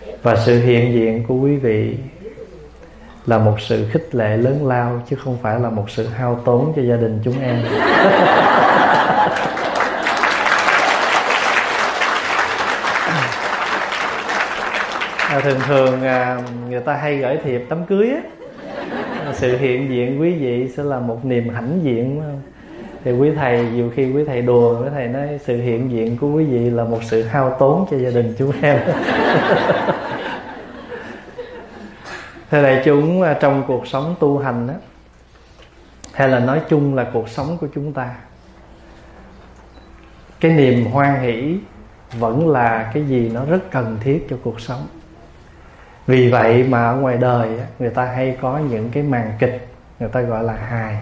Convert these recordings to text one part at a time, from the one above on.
Và sự hiện diện của quý vị là một sự khích lệ lớn lao, chứ không phải là một sự hao tốn cho gia đình chúng em. Thường người ta hay gửi thiệp đám cưới á, sự hiện diện quý vị sẽ là một niềm hãnh diện, phải không? Thì quý thầy, nhiều khi quý thầy đùa, quý thầy nói sự hiện diện của quý vị là một sự hao tốn cho gia đình chúng em. Thưa đại chúng, trong cuộc sống tu hành á, hay là nói chung là cuộc sống của chúng ta, cái niềm hoan hỷ vẫn là cái gì nó rất cần thiết cho cuộc sống. Vì vậy mà ở ngoài đời người ta hay có những cái màn kịch, người ta gọi là hài.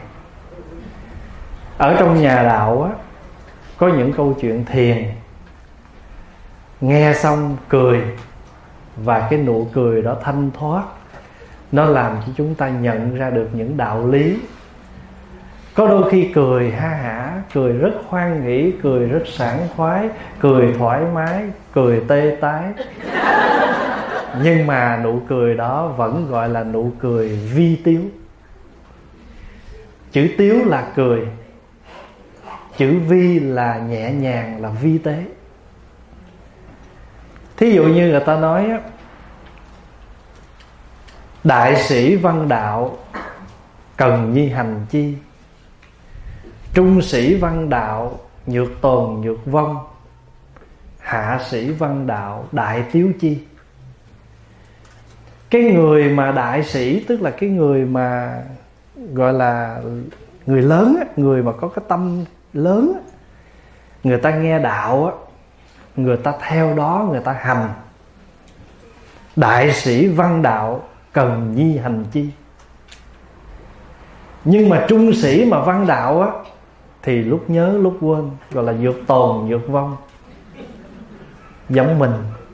Ở trong nhà đạo á, có những câu chuyện thiền, nghe xong cười, và cái nụ cười đó thanh thoát, nó làm cho chúng ta nhận ra được những đạo lý. Có đôi khi cười ha hả, cười rất hoan hỷ, cười rất sảng khoái, cười thoải mái, cười tê tái, nhưng mà nụ cười đó vẫn gọi là nụ cười vi tiếu. Chữ tiếu là cười, chữ vi là nhẹ nhàng, là vi tế. Thí dụ như người ta nói á, đại sĩ văn đạo cần nhi hành chi, trung sĩ văn đạo nhược tồn nhược vong, hạ sĩ văn đạo đại tiếu chi. Cái người mà đại sĩ tức là cái người mà gọi là người lớn á, người mà có cái tâm lớn á, người ta nghe đạo á, người ta theo đó, người ta hành. Đại sĩ văn đạo cần nhi hành chi. Nhưng mà trung sĩ mà văn đạo á, thì lúc nhớ lúc quên, gọi là nhược tồn nhược vong, giống mình.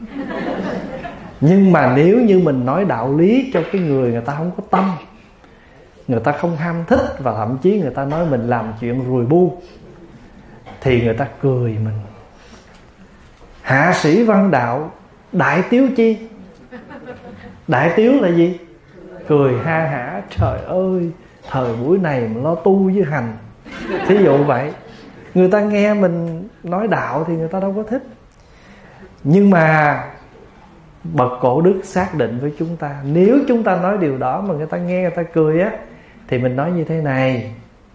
Nhưng mà nếu như mình nói đạo lý cho cái người ta không có tâm, người ta không ham thích, và thậm chí người ta nói mình làm chuyện rùi bu, thì người ta cười mình. Hạ sĩ văn đạo đại tiếu chi. Đại tiếu là gì? Cười ha hả, trời ơi, thời buổi này mà lo tu với hành. Thí dụ vậy. Người ta nghe mình nói đạo thì người ta đâu có thích. Nhưng mà bậc cổ đức xác định với chúng ta, nếu chúng ta nói điều đó mà người ta nghe, người ta cười á, thì mình nói như thế này: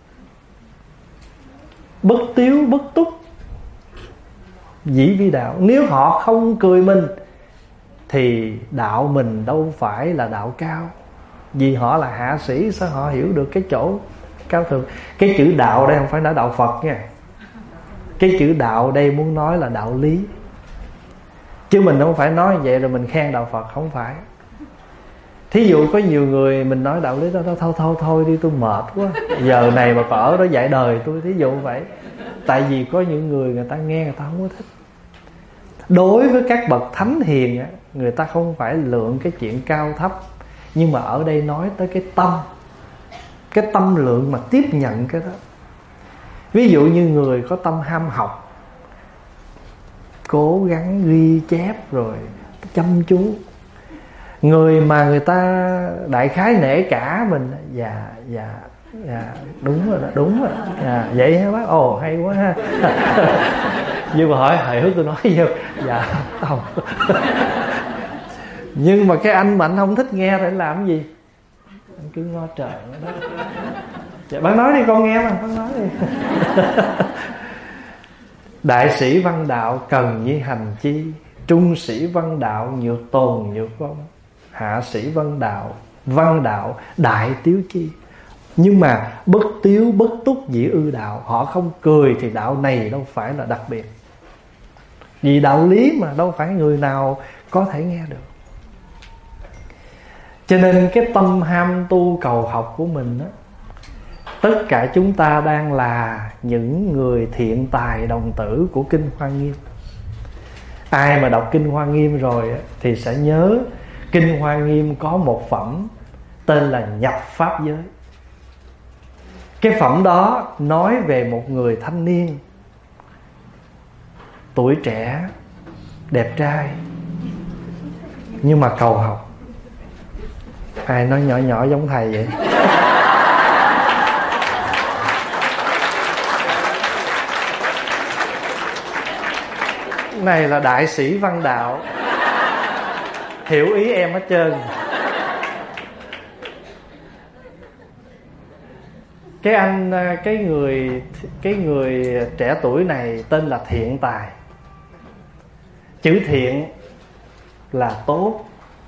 bất tiếu bất túc dĩ vi đạo. Nếu họ không cười mình thì đạo mình đâu phải là đạo cao. Vì họ là hạ sĩ, sao họ hiểu được cái chỗ cao thượng. Cái chữ đạo đây không phải là đạo Phật nha. Cái chữ đạo đây muốn nói là đạo lý. Chứ mình không phải nói vậy rồi mình khen đạo Phật, không phải. Thí dụ có nhiều người mình nói đạo lý đó, thôi đi, tôi mệt quá, giờ này mà còn ở đó dạy đời tôi, thí dụ vậy. Tại vì có những người ta nghe người ta không có thích. Đối với các bậc thánh hiền, người ta không phải lượng cái chuyện cao thấp, nhưng mà ở đây nói tới cái tâm, cái tâm lượng mà tiếp nhận cái đó. Ví dụ như người có tâm ham học, cố gắng ghi chép rồi chăm chú. Người mà người ta đại khái nể cả mình, dạ đúng rồi đó, đúng rồi. Vậy hả bác? Ồ hay quá ha. Nhưng mà hỏi hãy tôi nói vô, dạ không. Nhưng mà cái anh mà anh không thích nghe thì anh làm cái gì? Anh cứ ngó trời đó. Dạ bác nói đi, con nghe mà, bác nói đi. Đại sĩ văn đạo cần nhi hành chi, trung sĩ văn đạo nhược tồn nhược vong, hạ sĩ văn đạo đại tiếu chi. Nhưng mà bất tiếu bất túc dĩ ư đạo. Họ không cười thì đạo này đâu phải là đặc biệt. Vì đạo lý mà đâu phải người nào có thể nghe được. Cho nên cái tâm ham tu cầu học của mình đó, tất cả chúng ta đang là những người thiện tài đồng tử của Kinh Hoa Nghiêm. Ai mà đọc Kinh Hoa Nghiêm rồi thì sẽ nhớ Kinh Hoa Nghiêm có một phẩm tên là nhập pháp giới. Cái phẩm đó nói về một người thanh niên tuổi trẻ, đẹp trai, nhưng mà cầu học. Ai nói nhỏ nhỏ giống thầy vậy? Này là đại sĩ văn đạo, hiểu ý em hết trơn. Cái người trẻ tuổi này tên là Thiện Tài. Chữ thiện là tốt,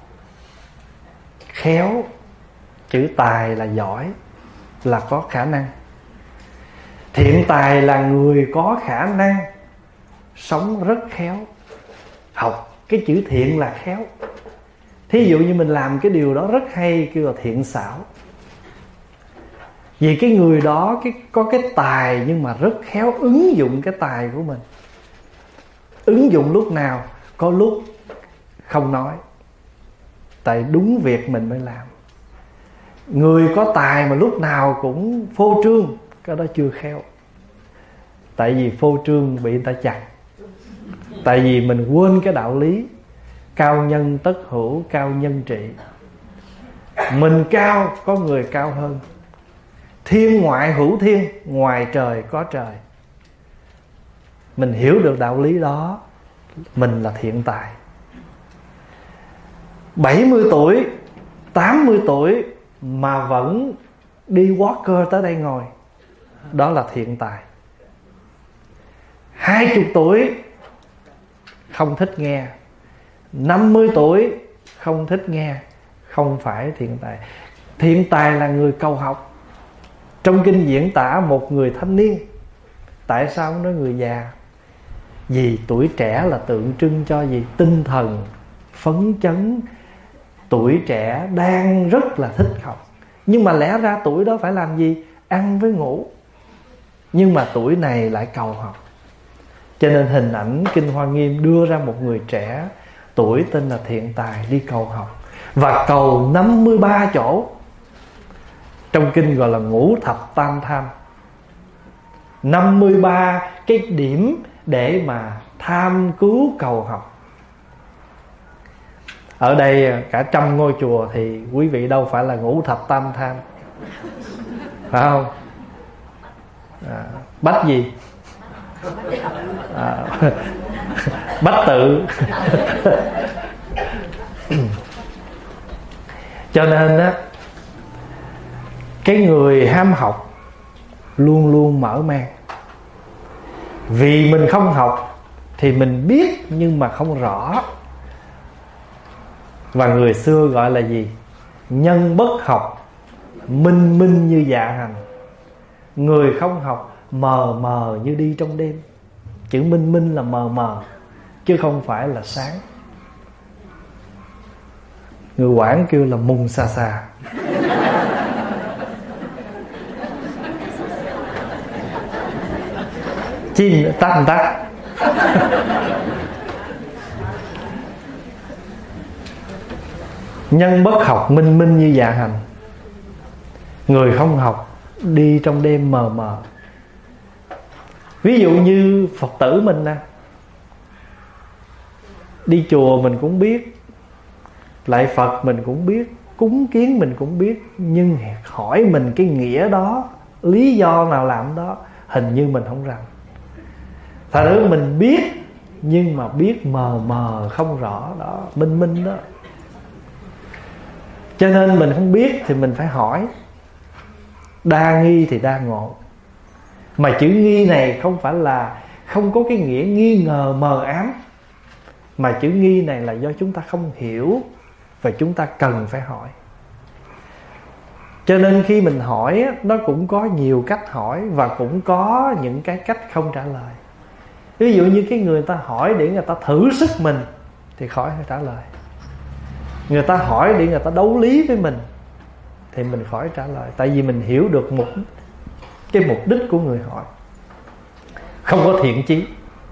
khéo. Chữ tài là giỏi, là có khả năng. Thiện Tài là người có khả năng, sống rất khéo. Học cái chữ thiện là khéo. Thí dụ như mình làm cái điều đó rất hay, kêu là thiện xảo. Vì cái người đó có cái tài, nhưng mà rất khéo ứng dụng cái tài của mình. Ứng dụng lúc nào? Có lúc không nói, tại đúng việc mình mới làm. Người có tài mà lúc nào cũng phô trương, cái đó chưa khéo. Tại vì phô trương bị người ta chặt. Tại vì mình quên cái đạo lý cao nhân tất hữu, cao nhân trị. Mình cao, có người cao hơn. Thiên ngoại hữu thiên, ngoài trời có trời. Mình hiểu được đạo lý đó, mình là thiện tài. 70 tuổi, 80 tuổi mà vẫn đi walker tới đây ngồi, đó là thiện tài. 20 tuổi không thích nghe, 50 tuổi không thích nghe, không phải thiện tài. Thiện tài là người cầu học. Trong kinh diễn tả một người thanh niên. Tại sao nói người già? Vì tuổi trẻ là tượng trưng cho gì? Tinh thần, phấn chấn. Tuổi trẻ đang rất là thích học. Nhưng mà lẽ ra tuổi đó phải làm gì? Ăn với ngủ. Nhưng mà tuổi này lại cầu học. Cho nên hình ảnh Kinh Hoa Nghiêm đưa ra một người trẻ tuổi tên là Thiện Tài đi cầu học. Và cầu 53 chỗ. Trong kinh gọi là ngũ thập tam tham. 53 cái điểm để mà tham cứu cầu học. Ở đây cả trăm ngôi chùa thì quý vị đâu phải là ngũ thập tam tham, phải không? Bách gì? Bách tự. Cho nên á, cái người ham học luôn luôn mở mang. Vì mình không học thì mình biết nhưng mà không rõ. Và người xưa gọi là gì? Nhân bất học, minh minh như dạ hành. Người không học mờ mờ như đi trong đêm. Chữ minh minh là mờ mờ, chứ không phải là sáng. Người Quảng kêu là mùng xà xà. Chim tắt tắt. Nhân bất học, minh minh như dạ hành. Người không học đi trong đêm mờ mờ. Ví dụ như Phật tử mình nè, đi chùa mình cũng biết, lại Phật mình cũng biết, cúng kiến mình cũng biết, nhưng hỏi mình cái nghĩa đó, lý do nào làm đó, hình như mình không rành. Thật ra mình biết, nhưng mà biết mờ mờ không rõ đó, minh minh đó. Cho nên mình không biết thì mình phải hỏi. Đa nghi thì đa ngộ. Mà chữ nghi này không phải là không có cái nghĩa nghi ngờ mờ ám, mà chữ nghi này là do chúng ta không hiểu và chúng ta cần phải hỏi. Cho nên khi mình hỏi, nó cũng có nhiều cách hỏi và cũng có những cái cách không trả lời. Ví dụ như cái người ta hỏi để người ta thử sức mình thì khỏi phải trả lời. Người ta hỏi để người ta đấu lý với mình thì mình khỏi trả lời. Tại vì mình hiểu được cái mục đích của người hỏi, không có thiện chí.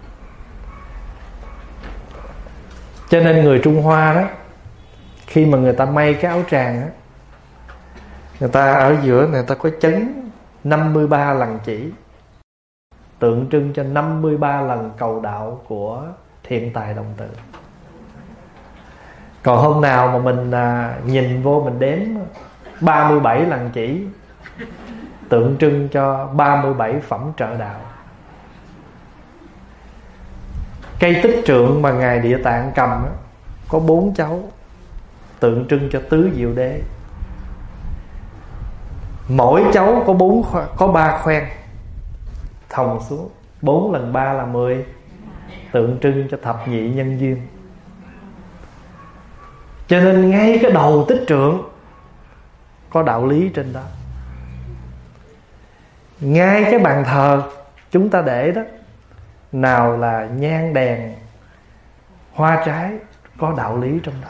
Cho nên người Trung Hoa đó, khi mà người ta may cái áo tràng đó, người ta ở giữa người ta có chấn 53 lần chỉ, tượng trưng cho 53 lần cầu đạo của Thiện Tài đồng tử. Còn hôm nào mà mình nhìn vô mình đếm 37 lần chỉ, tượng trưng cho 37 phẩm trợ đạo. Cây tích trượng mà Ngài Địa Tạng cầm á, có 4 cháu, tượng trưng cho tứ diệu đế. Mỗi cháu có 3 khoen thòng xuống, 4 lần 3 là 10, tượng trưng cho thập nhị nhân duyên. Cho nên ngay cái đầu tích trượng có đạo lý trên đó. Ngay cái bàn thờ chúng ta để đó, nào là nhang đèn, hoa trái, có đạo lý trong đó.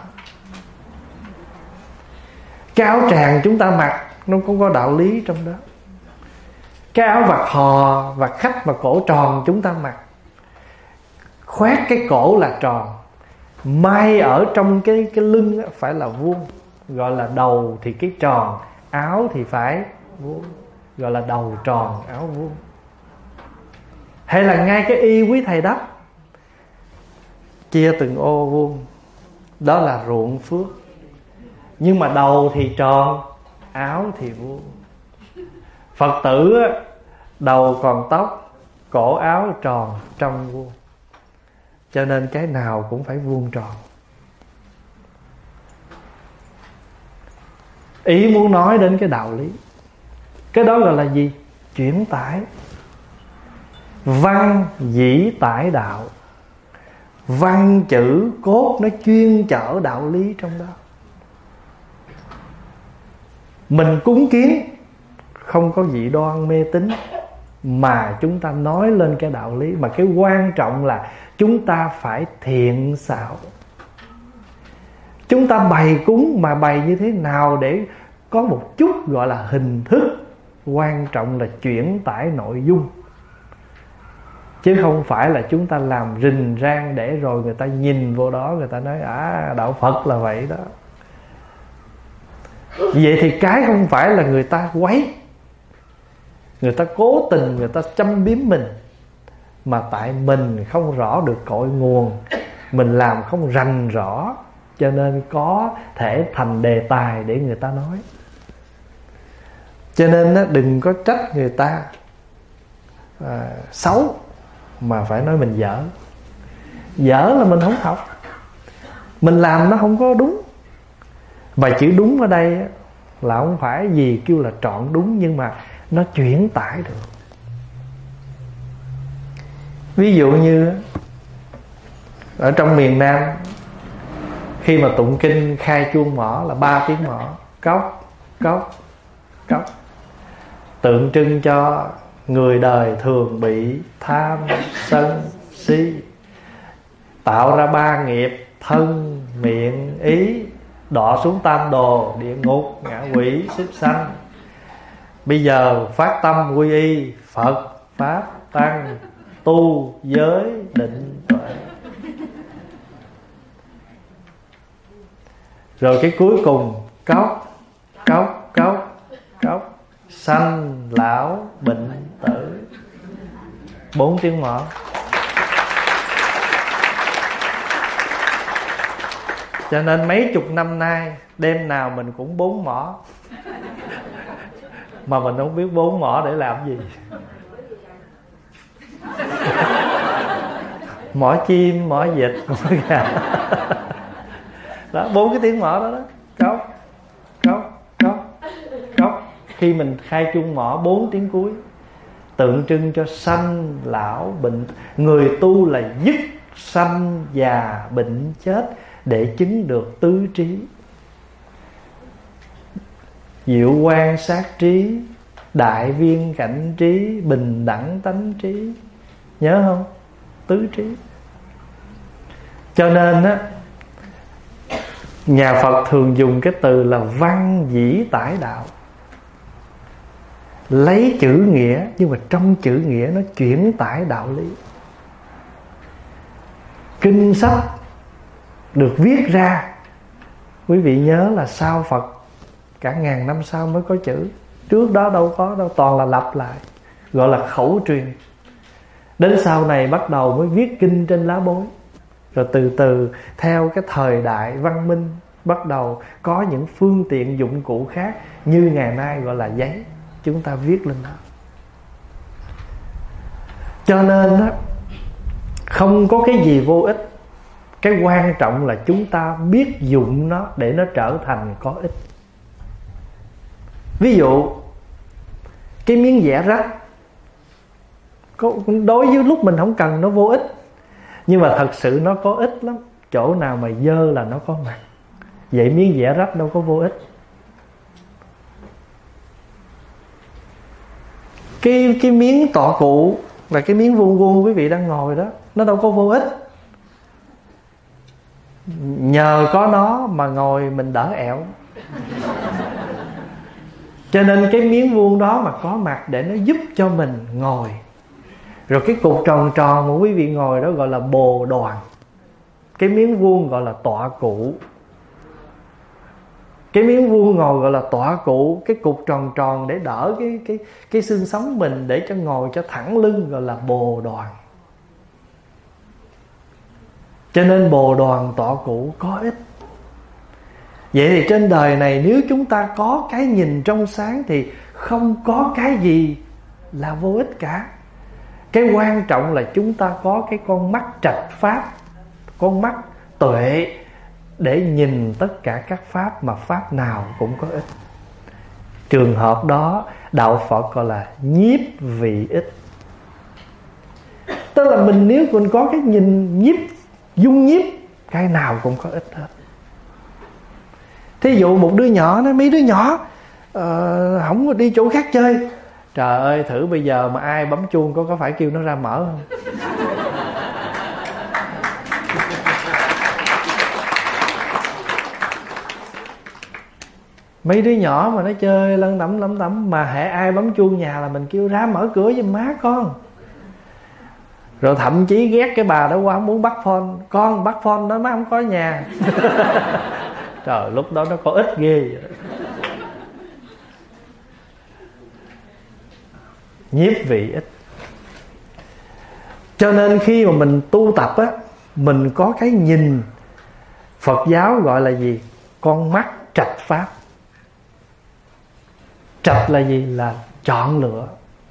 Cái áo tràng chúng ta mặc nó cũng có đạo lý trong đó. Cái áo vạt hò, vạt khách mà cổ tròn chúng ta mặc, khoét cái cổ là tròn, may ở trong cái lưng phải là vuông, gọi là đầu thì cái tròn, áo thì phải vuông, gọi là đầu tròn áo vuông. Hay là ngay cái y quý thầy đắp, chia từng ô vuông, đó là ruộng phước. Nhưng mà đầu thì tròn, áo thì vuông. Phật tử đầu còn tóc, cổ áo tròn, trong vuông. Cho nên cái nào cũng phải vuông tròn. Ý muốn nói đến cái đạo lý. Cái đó gọi là gì? Chuyển tải. Văn dĩ tải đạo. Văn chữ cốt nó chuyên chở đạo lý trong đó. Mình cúng kiến không có dị đoan mê tín, mà chúng ta nói lên cái đạo lý. Mà cái quan trọng là chúng ta phải thiện xảo. Chúng ta bày cúng mà bày như thế nào để có một chút gọi là hình thức. Quan trọng là chuyển tải nội dung, chứ không phải là chúng ta làm rình rang để rồi người ta nhìn vô đó, người ta nói đạo Phật là vậy đó. Vậy thì cái không phải là người ta quấy, người ta cố tình, người ta châm biếm mình, mà tại mình không rõ được cội nguồn, mình làm không rành rõ, cho nên có thể thành đề tài để người ta nói. Cho nên đừng có trách người ta xấu mà phải nói mình dở. Dở là mình không học, mình làm nó không có đúng. Và chữ đúng ở đây là không phải gì kêu là trọn đúng, nhưng mà nó chuyển tải được. Ví dụ như ở trong miền Nam, khi mà tụng kinh khai chuông mõ là 3 tiếng mõ, cốc cốc cốc, tượng trưng cho người đời thường bị tham sân si, tạo ra 3 nghiệp: thân miệng ý, đọa xuống tam đồ, địa ngục, ngạ quỷ, súc sanh. Bây giờ phát tâm quy y Phật, Pháp, Tăng, tu, giới, định, tuệ. Rồi cái cuối cùng cốc, cốc, cốc, cốc, sanh, lão, bệnh, tử. 4 tiếng mõ. Cho nên mấy chục năm nay đêm nào mình cũng 4 mõ, mà mình không biết 4 mõ để làm gì. Mõ chim, mõ vịt, mõ gà. Đó, 4 cái tiếng mõ đó đó. Cốc, cốc, cốc, cốc. Khi mình khai chuông mõ 4 tiếng cuối, tượng trưng cho sanh, lão, bệnh. Người tu là dứt sanh, già, bệnh, chết để chứng được tứ trí: diệu quan sát trí, đại viên cảnh trí, bình đẳng tánh trí. Nhớ không? Tứ trí. Cho nên á, nhà Phật thường dùng cái từ là văn dĩ tải đạo. Lấy chữ nghĩa, nhưng mà trong chữ nghĩa nó chuyển tải đạo lý. Kinh sách được viết ra, quý vị nhớ là sau Phật cả ngàn năm sau mới có chữ. Trước đó đâu có đâu, toàn là lặp lại, gọi là khẩu truyền. Đến sau này bắt đầu mới viết kinh trên lá bối. Rồi từ từ theo cái thời đại văn minh, bắt đầu có những phương tiện dụng cụ khác, như ngày nay gọi là giấy, chúng ta viết lên đó. Cho nên đó, không có cái gì vô ích. Cái quan trọng là chúng ta biết dụng nó để nó trở thành có ích. Ví dụ cái miếng vẽ rách, đối với lúc mình không cần nó vô ích, nhưng mà thật sự nó có ích lắm. Chỗ nào mà dơ là nó có mặt. Vậy miếng vẽ rách đâu có vô ích. Cái miếng tọa cụ là cái miếng vuông vuông quý vị đang ngồi đó, nó đâu có vô ích. Nhờ có nó mà ngồi mình đỡ ẹo. Cho nên cái miếng vuông đó mà có mặt để nó giúp cho mình ngồi. Rồi cái cục tròn tròn mà quý vị ngồi đó gọi là bồ đoàn. Cái miếng vuông gọi là tọa cụ. Cái miếng vuông ngồi gọi là tọa cụ. Cái cục tròn tròn để đỡ cái xương sống mình, để cho ngồi cho thẳng lưng, gọi là bồ đoàn. Cho nên bồ đoàn tọa cụ có ích. Vậy thì trên đời này nếu chúng ta có cái nhìn trong sáng thì không có cái gì là vô ích cả. Cái quan trọng là chúng ta có cái con mắt trạch pháp, con mắt tuệ, để nhìn tất cả các pháp mà pháp nào cũng có ích. Trường hợp đó đạo Phật gọi là nhiếp vị ích. Tức là mình nếu mình có cái nhìn nhiếp, dung nhiếp, cái nào cũng có ích hết. Thí dụ một đứa nhỏ nói mấy đứa nhỏ không có đi chỗ khác chơi. Trời ơi, thử bây giờ mà ai bấm chuông có phải kêu nó ra mở không? Mấy đứa nhỏ mà nó chơi lân tẩm mà hễ ai bấm chuông nhà là mình kêu ra mở cửa giùm má con. Rồi thậm chí ghét cái bà đó qua muốn bắt phone, con bắt phone đó má không có nhà. Trời, lúc đó nó có ích ghê vậy. Nhiếp vị ích. Cho nên khi mà mình tu tập á, mình có cái nhìn. Phật giáo gọi là gì? Con mắt trạch pháp. Trạch là gì? Là chọn lựa.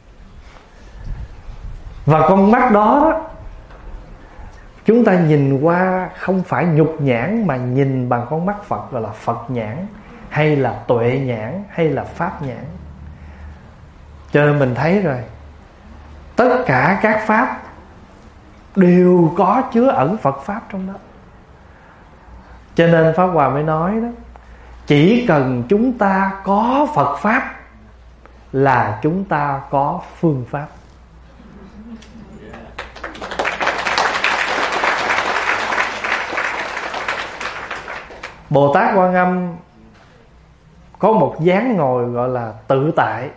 Và con mắt đó chúng ta nhìn qua không phải nhục nhãn, mà nhìn bằng con mắt Phật, gọi là Phật nhãn, hay là tuệ nhãn, hay là pháp nhãn. Cho nên mình thấy rồi, tất cả các pháp đều có chứa ẩn Phật pháp trong đó. Cho nên Pháp Hòa mới nói đó, chỉ cần chúng ta có Phật pháp là chúng ta có phương pháp. Bồ Tát Quan Âm có một dáng ngồi gọi là tự tại.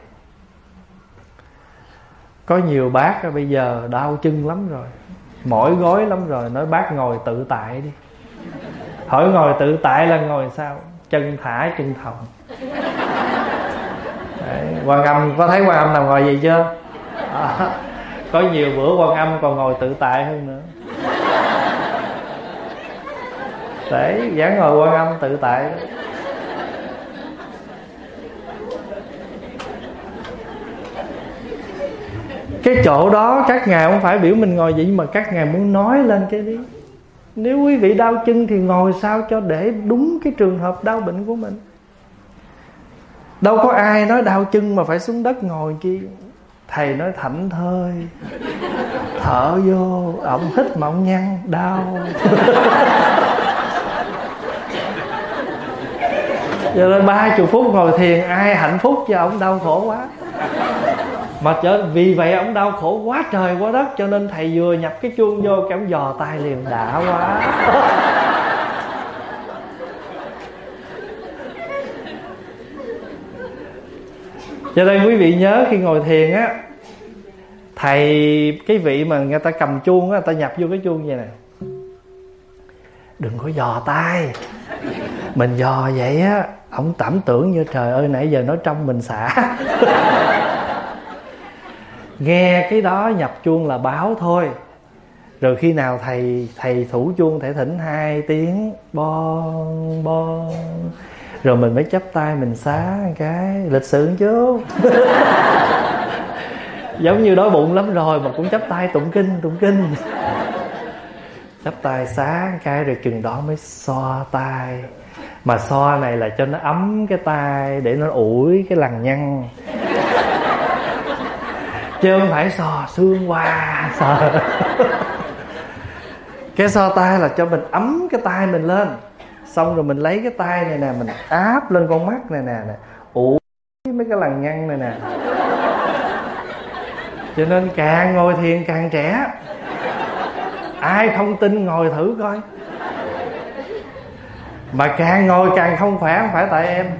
Có nhiều bác bây giờ đau chân lắm rồi, mỏi gối lắm rồi, nói bác ngồi tự tại đi. Hỏi ngồi tự tại là ngồi sao? Chân thả chân thòng. Đấy, Quan Âm, có thấy Quan Âm nào ngồi vậy chưa? Có nhiều bữa Quan Âm còn ngồi tự tại hơn nữa. Đấy, dáng ngồi Quan Âm tự tại đó. Cái chỗ đó các ngài không phải biểu mình ngồi vậy, nhưng mà các ngài muốn nói lên cái đi. Nếu quý vị đau chân thì ngồi sao cho để đúng cái trường hợp đau bệnh của mình. Đâu có ai nói đau chân mà phải xuống đất ngồi kia. Thầy nói thảnh thơi, thở vô, ổng hít mà ổng nhăn, đau. Giờ lên 30 phút ngồi thiền, ai hạnh phúc cho ổng đau khổ quá. Mà vì vậy ổng đau khổ quá trời quá đất, cho nên thầy vừa nhập cái chuông vô cái ổng dò tay liền, đã quá. Cho nên quý vị nhớ khi ngồi thiền á, thầy cái vị mà người ta cầm chuông á, người ta nhập vô cái chuông vậy nè, đừng có dò tay. Mình dò vậy á, ổng cảm tưởng như trời ơi nãy giờ nói trong mình xả. Nghe cái đó nhập chuông là báo thôi, Rồi khi nào thầy thủ chuông, thầy thỉnh 2 tiếng bon bon, rồi mình mới chắp tay mình xá một cái, lịch sự một chút. Giống như đói bụng lắm rồi mà cũng chắp tay tụng kinh. Chắp tay xá một cái rồi chừng đó mới xoa tay. Mà xoa này là cho nó ấm cái tay, để nó ủi cái lằn nhăn, chứ không phải xoa xương qua xoa. Cái xoa tay là cho mình ấm cái tay mình lên. Xong rồi mình lấy cái tay này nè, mình áp lên con mắt này nè, ủi mấy cái lằn nhăn này nè. Cho nên càng ngồi thiền càng trẻ. Ai không tin ngồi thử coi. Mà càng ngồi càng không khỏe, không phải tại em.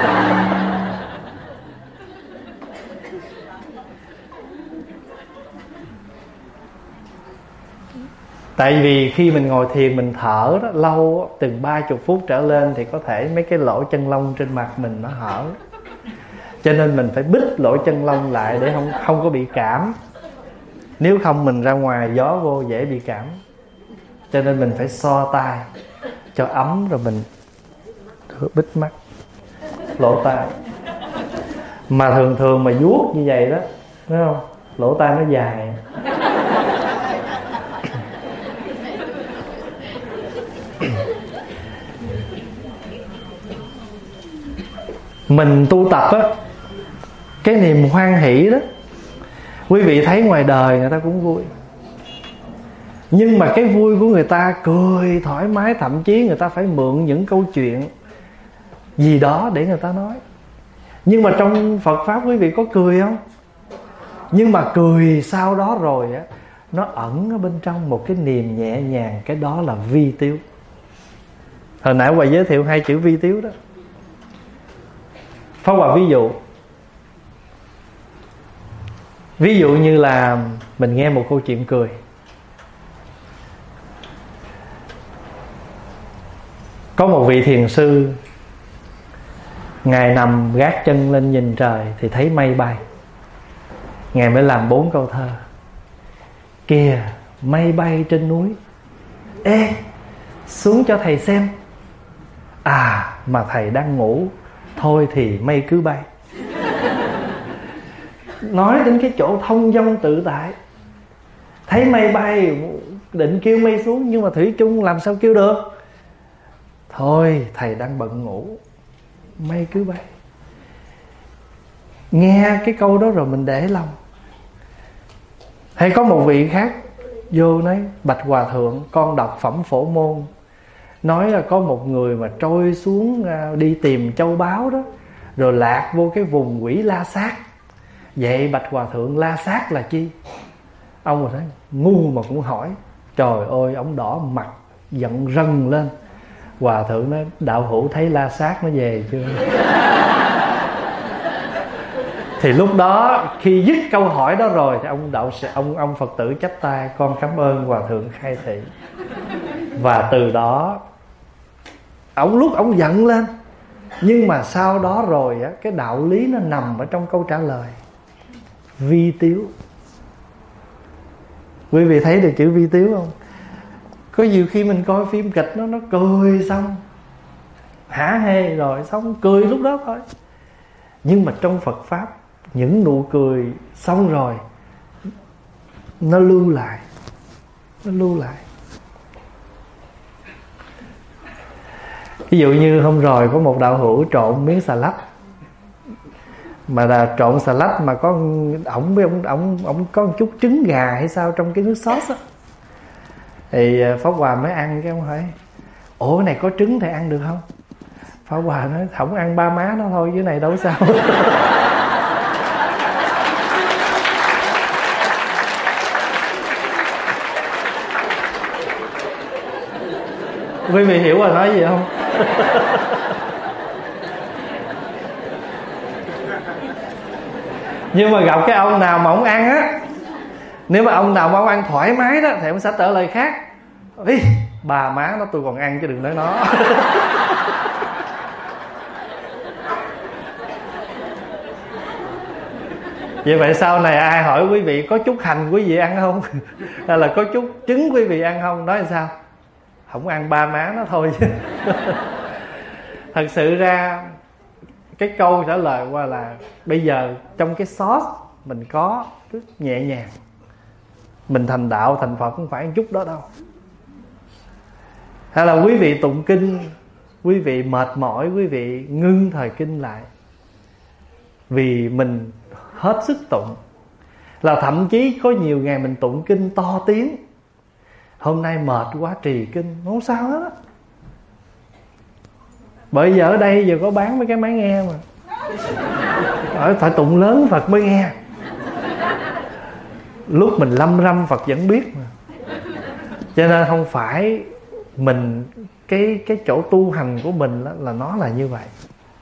Tại vì khi mình ngồi thiền mình thở đó, lâu từ 30 phút trở lên thì có thể mấy cái lỗ chân lông trên mặt mình nó hở. Cho nên mình phải bít lỗ chân lông lại để không có bị cảm. Nếu không mình ra ngoài gió vô dễ bị cảm. Cho nên mình phải xoa tay cho ấm, rồi mình bít mắt, lỗ tai. Mà thường mà vuốt như vậy đó, thấy không? Lỗ tai nó dài. Mình tu tập á, cái niềm hoan hỷ đó, quý vị thấy ngoài đời người ta cũng vui. Nhưng mà cái vui của người ta cười thoải mái, thậm chí người ta phải mượn những câu chuyện gì đó để người ta nói. Nhưng mà trong Phật Pháp quý vị có cười không? Nhưng mà cười sau đó rồi á, nó ẩn ở bên trong một cái niềm nhẹ nhàng. Cái đó là vi tiếu. Hồi nãy Hòa giới thiệu 2 chữ vi tiếu đó. Pháp Hòa ví dụ như là mình nghe một câu chuyện cười. Có một vị thiền sư, Ngài nằm gác chân lên nhìn trời thì thấy mây bay. Ngài mới làm 4 câu thơ. Kìa mây bay trên núi, ê xuống cho thầy xem. À mà thầy đang ngủ, thôi thì mây cứ bay. Nói đến cái chỗ thông dong tự tại. Thấy mây bay định kêu mây xuống, nhưng mà thủy chung làm sao kêu được. Thôi thầy đang bận ngủ, mây cứ bay. Nghe cái câu đó rồi mình để lòng. Hay có một vị khác vô nói: Bạch Hòa Thượng, con đọc phẩm Phổ Môn, nói là có một người mà trôi xuống đi tìm châu báu đó, rồi lạc vô cái vùng quỷ La Sát. Vậy Bạch Hòa Thượng, La Sát là chi? Ông mà thấy ngu mà cũng hỏi. Trời ơi, ông đỏ mặt giận rần lên. Hòa Thượng nói: đạo hữu thấy La Sát nó về chưa? Thì lúc đó khi dứt câu hỏi đó rồi thì ông Phật tử chắp tay: con cảm ơn Hòa Thượng khai thị. Và từ đó lúc ông giận lên, nhưng mà sau đó rồi á, cái đạo lý nó nằm ở trong câu trả lời. Vi tiếu. Quý vị thấy được chữ vi tiếu không? Có nhiều khi mình coi phim kịch nó cười xong hả hê rồi xong cười lúc đó thôi. Nhưng mà trong Phật Pháp, những nụ cười xong rồi nó lưu lại. Ví dụ như hôm rồi có một đạo hữu trộn miếng xà lách. Mà là trộn xà lách mà có ổng có một chút trứng gà hay sao trong cái nước sốt á. Thì Pháp Hòa mới ăn, cái ông hỏi: ủa cái này có trứng thì ăn được không? Pháp Hòa nói: không ăn ba má nó thôi, chứ này đâu sao. Quý vị hiểu Hòa nói gì không? Nhưng mà gặp cái ông nào mà ông ăn á, nếu mà ông nào mà ông ăn thoải mái đó thì ông sẽ trả lời khác: ý, bà má nó tôi còn ăn chứ đừng nói nó. Vậy vậy sau này ai hỏi quý vị có chút hành quý vị ăn không, hay là có chút trứng quý vị ăn không, nói sao? Không ăn ba má nó thôi chứ. Thật sự ra cái câu trả lời qua là bây giờ trong cái sauce mình có rất nhẹ nhàng. Mình thành đạo thành Phật không phải một chút đó đâu. Hay là quý vị tụng kinh, quý vị mệt mỏi, quý vị ngưng thời kinh lại vì mình hết sức tụng. Là thậm chí có nhiều ngày mình tụng kinh to tiếng, hôm nay mệt quá trì kinh, không sao hết á. Bởi giờ ở đây giờ có bán mấy cái máy nghe mà, phải tụng lớn Phật mới nghe. Lúc mình lâm râm Phật vẫn biết mà. Cho nên không phải mình cái chỗ tu hành của mình là nó là như vậy.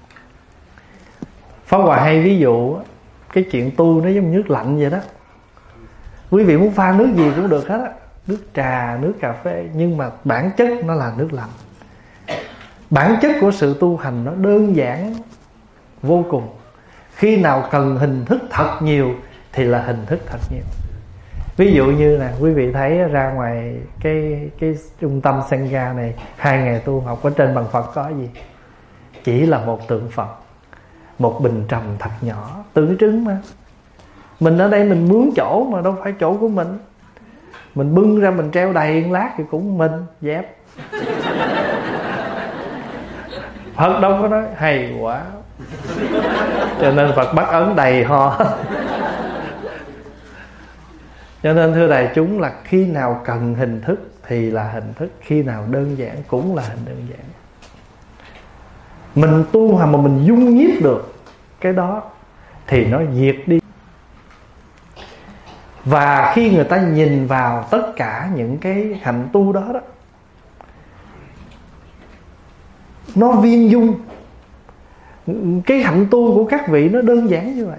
Pháp Hòa hay ví dụ cái chuyện tu nó giống nước lạnh vậy đó. Quý vị muốn pha nước gì cũng được hết á, nước trà, nước cà phê, nhưng mà bản chất nó là nước lạnh. Bản chất của sự tu hành nó đơn giản vô cùng. Khi nào cần hình thức thật nhiều thì là hình thức thật nhiều. Ví dụ như là quý vị thấy ra ngoài cái trung tâm Sangha này, 2 ngày tu học, ở trên bàn Phật có gì? Chỉ là một tượng Phật, một bình trầm thật nhỏ, tượng trưng mà. Mình ở đây mình mướn chỗ mà đâu phải chỗ của mình. Mình bưng ra mình treo đầy lát thì cũng mình dẹp. Phật đâu có nói hay quá, cho nên Phật bắt ấn đầy ho. Cho nên thưa đại chúng là khi nào cần hình thức thì là hình thức, khi nào đơn giản cũng là hình đơn giản. Mình tu mà mình dung nhiếp được cái đó thì nó diệt đi. Và khi người ta nhìn vào tất cả những cái hạnh tu đó đó, nó viên dung. Cái hạnh tu của các vị nó đơn giản như vậy.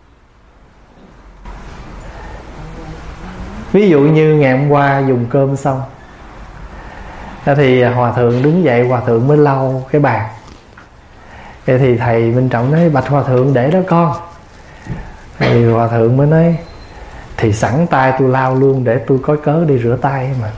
Ví dụ như ngày hôm qua dùng cơm xong thì hòa thượng đứng dậy, hòa thượng mới lau cái bàn. Vậy thì thầy Minh Trọng nói: bạch hòa thượng để đó con. Thì hòa thượng mới nói: thì sẵn tay tôi lau luôn để tôi có cớ đi rửa tay mà.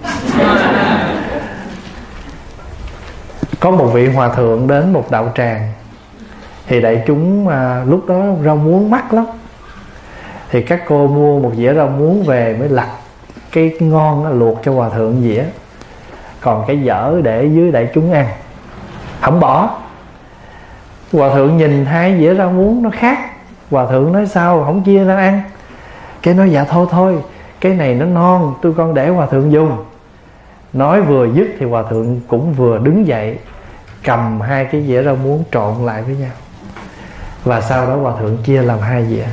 Có một vị hòa thượng đến một đạo tràng, thì đại chúng lúc đó rau muống mắc lắm, thì các cô mua một dĩa rau muống về mới lặt cái ngon luộc cho hòa thượng dĩa, còn cái dở để dưới đại chúng ăn, không bỏ. Hòa thượng nhìn 2 dĩa rau muống nó khác, hòa thượng nói: sao không chia ra ăn? Cái nói: dạ thôi cái này nó non, tôi con để hòa thượng dùng. Nói vừa dứt thì hòa thượng cũng vừa đứng dậy, cầm 2 cái dĩa rau muống trộn lại với nhau, và sau đó hòa thượng chia làm 2 dĩa.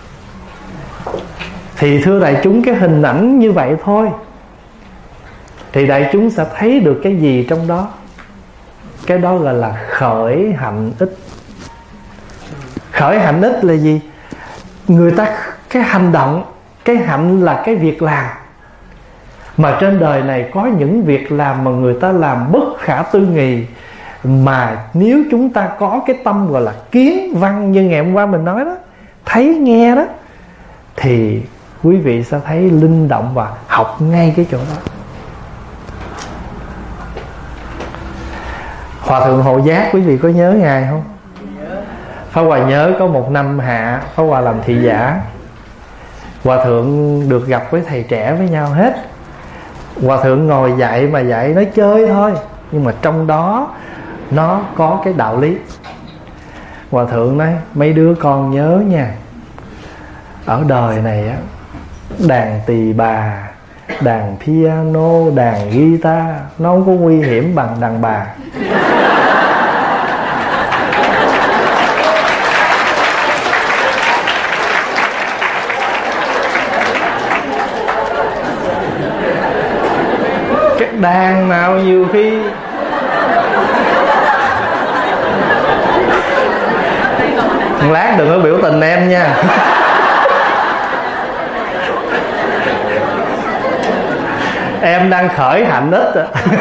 Thì thưa đại chúng, cái hình ảnh như vậy thôi thì đại chúng sẽ thấy được cái gì trong đó. Cái đó gọi là khởi hạnh ích. Khởi hạnh ích là gì? Người ta, cái hành động, cái hạnh là cái việc làm. Mà trên đời này có những việc làm mà người ta làm bất khả tư nghị, mà nếu chúng ta có cái tâm gọi là kiến văn, như ngày hôm qua mình nói đó, thấy nghe đó, thì quý vị sẽ thấy linh động và học ngay cái chỗ đó. Hòa thượng Hộ Giác, quý vị có nhớ ngài không? Pháp Hòa nhớ có một năm hạ, Pháp Hòa làm thị giả, hòa thượng được gặp với thầy trẻ với nhau hết. Hòa thượng ngồi dạy mà dạy nói chơi thôi, nhưng mà trong đó nó có cái đạo lý. Hòa thượng nói: mấy đứa con nhớ nha, ở đời này á, đàn tỳ bà, đàn piano, đàn guitar nó không có nguy hiểm bằng đàn bà. Cái đàn nào nhiều khi lát đừng có biểu tình em nha. Em đang khởi hạnh ích.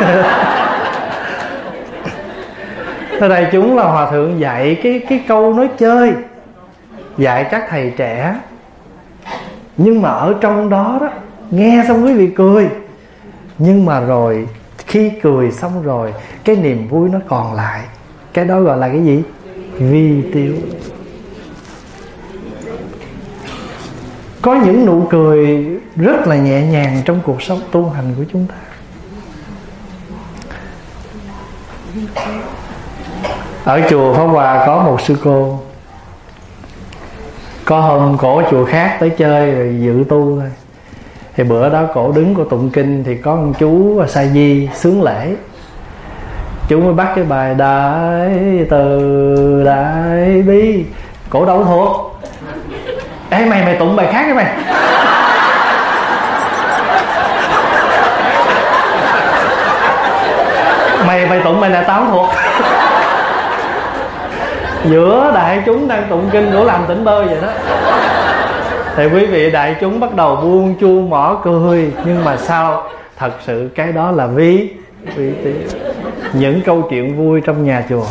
Ở đây chúng là hòa thượng dạy cái câu nói chơi, dạy các thầy trẻ Nhưng mà ở trong đó đó, nghe xong quý vị cười, nhưng mà rồi khi cười xong rồi cái niềm vui nó còn lại. Cái đó gọi là cái gì? Vi tiếu. Có những nụ cười rất là nhẹ nhàng trong cuộc sống tu hành của chúng ta. Ở chùa Pháp Hòa có một sư cô, có hôm cổ ở chùa khác tới chơi rồi dự tu thôi. Thì bữa đó cổ đứng cổ tụng kinh, thì có một chú Sa Di sướng lễ. Chú mới bắt cái bài Đại Từ Đại Bi. Cổ đâu thuộc. Ê mày tụng bài khác cái mày. Mày tụng bài này tao không thuộc. Giữa đại chúng đang tụng kinh, cổ làm tỉnh bơ vậy đó. Thì quý vị đại chúng bắt đầu buông chuông mỏ cười. Nhưng mà sao? Thật sự cái đó là vi tiếu. Những câu chuyện vui trong nhà chùa.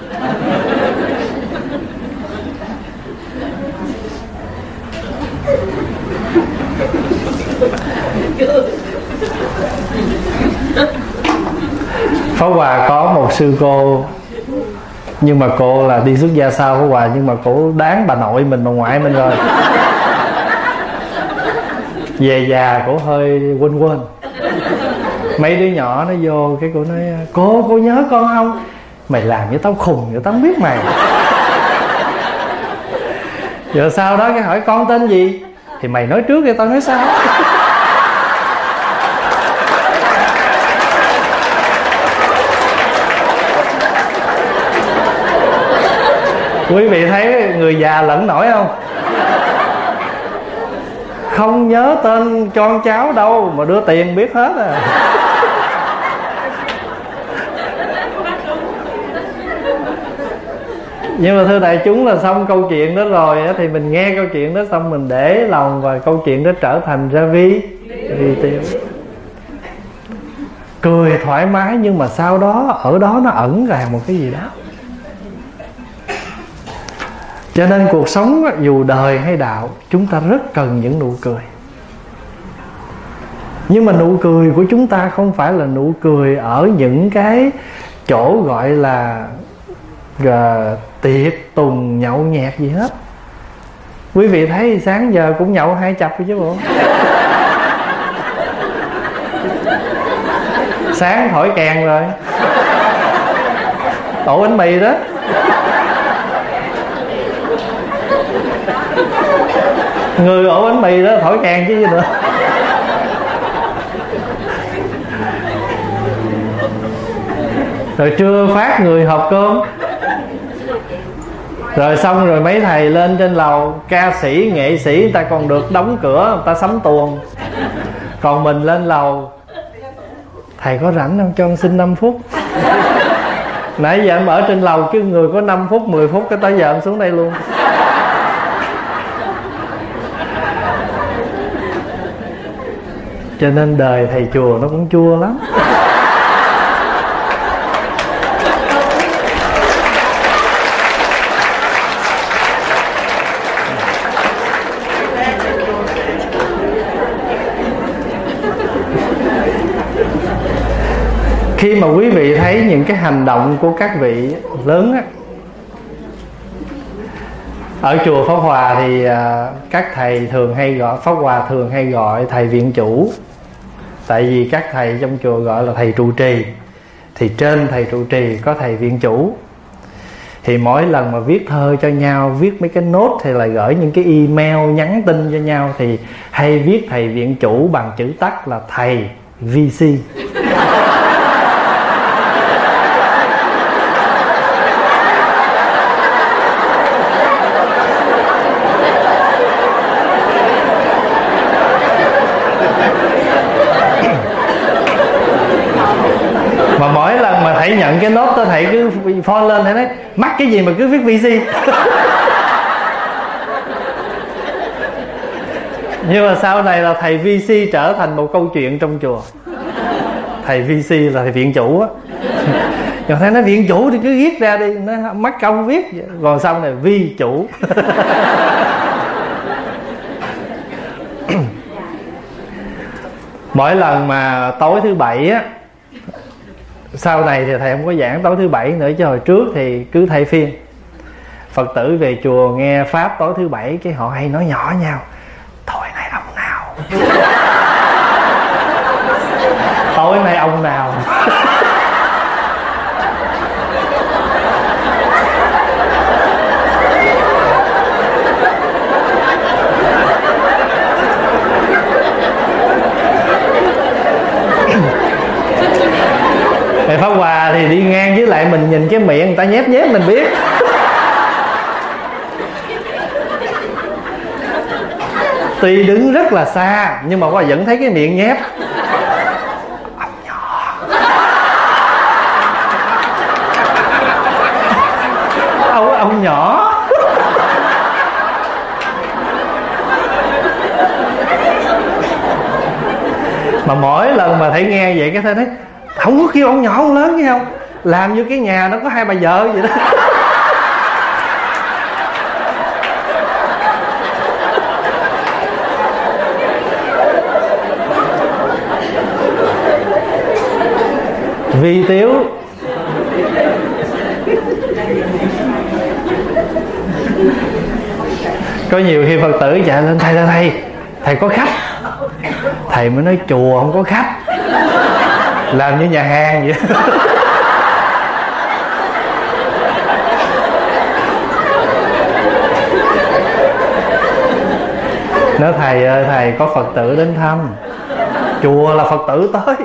Pháp Hòa có một sư cô, nhưng mà cô là đi xuất gia sau Pháp Hòa, nhưng mà cô đáng bà nội mình, bà ngoại mình rồi. Về già cổ hơi quên. Mấy đứa nhỏ nó vô cái cô nói: Cô nhớ con không? Mày làm với tao khùng vậy, tao không biết mày. Rồi sau đó cái hỏi con tên gì? Thì mày nói trước rồi tao nói sau. Quý vị thấy người già lẫn nổi không? Không nhớ tên con cháu đâu mà đưa tiền biết hết à. Nhưng mà thưa đại chúng, là xong câu chuyện đó rồi thì mình nghe câu chuyện đó xong mình để lòng, và câu chuyện đó trở thành ra vi tiếu. Cười thoải mái, nhưng mà sau đó ở đó nó ẩn ràng một cái gì đó. Cho nên cuộc sống dù đời hay đạo, chúng ta rất cần những nụ cười. Nhưng mà nụ cười của chúng ta không phải là nụ cười ở những cái chỗ gọi là tiệc tùng nhậu nhẹt gì hết. Quý vị thấy sáng giờ cũng nhậu 2 chập rồi chứ bộ. Sáng thổi kèn rồi, ổ bánh mì đó. Người ổ bánh mì đó thổi kèn chứ gì nữa. Rồi trưa phát người hộp cơm. Rồi xong rồi mấy thầy lên trên lầu, ca sĩ, nghệ sĩ người ta còn được đóng cửa, người ta sắm tuồng. Còn mình lên lầu: Thầy có rảnh không, cho con xin 5 phút. Nãy giờ em ở trên lầu chứ người có 5 phút 10 phút cái tới giờ em xuống đây luôn. Cho nên đời thầy chùa nó cũng chua lắm. Khi mà quý vị thấy những cái hành động của các vị lớn á, ở chùa Pháp Hòa thì các thầy thường hay gọi, Pháp Hòa thường hay gọi thầy viện chủ. Tại vì các thầy trong chùa gọi là thầy trụ trì, thì trên thầy trụ trì có thầy viện chủ. Thì mỗi lần mà viết thơ cho nhau, viết mấy cái nốt hay là gửi những cái email, nhắn tin cho nhau, thì hay viết thầy viện chủ bằng chữ tắt là thầy VC. Mà mỗi lần mà thầy nhận cái nốt đó, thầy cứ phone lên, thầy nói: mắc cái gì mà cứ viết VC. Nhưng mà sau này là thầy VC trở thành một câu chuyện trong chùa. Thầy VC là thầy viện chủ á. Nhưng thầy nói viện chủ thì cứ viết ra đi, nó mắc công viết. Còn xong này vi chủ. Mỗi lần mà tối thứ bảy á, sau này thì thầy không có giảng tối thứ bảy nữa, chứ hồi trước thì cứ thay phiên. Phật tử về chùa nghe pháp tối thứ bảy, cái họ hay nói nhỏ nhau: tối nay ông nào? Tối nay ông nào? Thầy Pháp Hòa thì đi ngang với lại mình, nhìn cái miệng người ta nhép nhép mình biết. Tuy đứng rất là xa nhưng mà vẫn thấy cái miệng nhép. Ông nhỏ. Ông nhỏ. Mà mỗi lần mà thấy nghe vậy cái thầy nói: không có kêu ông nhỏ ông lớn nghe không, làm như cái nhà nó có hai bà vợ vậy đó. Vi tiếu. Có nhiều khi Phật tử chạy lên: thầy có khách. Thầy mới nói: chùa không có khách, làm như nhà hàng vậy. Nói: thầy ơi, thầy có Phật tử đến thăm, chùa là Phật tử tới.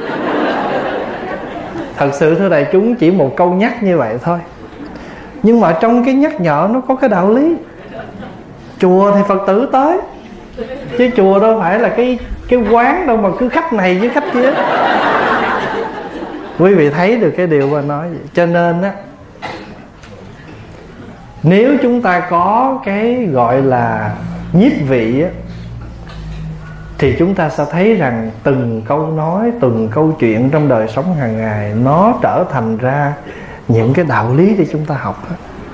Thật sự thưa đại chúng, chỉ một câu nhắc như vậy thôi, nhưng mà trong cái nhắc nhở nó có cái đạo lý. Chùa thì Phật tử tới, chứ chùa đâu phải là cái quán đâu mà cứ khách này với khách kia. Quý vị thấy được cái điều mà nói vậy. Cho nên á, nếu chúng ta có cái gọi là nhiếp vị á, thì chúng ta sẽ thấy rằng từng câu nói, từng câu chuyện trong đời sống hàng ngày nó trở thành ra những cái đạo lý để chúng ta học.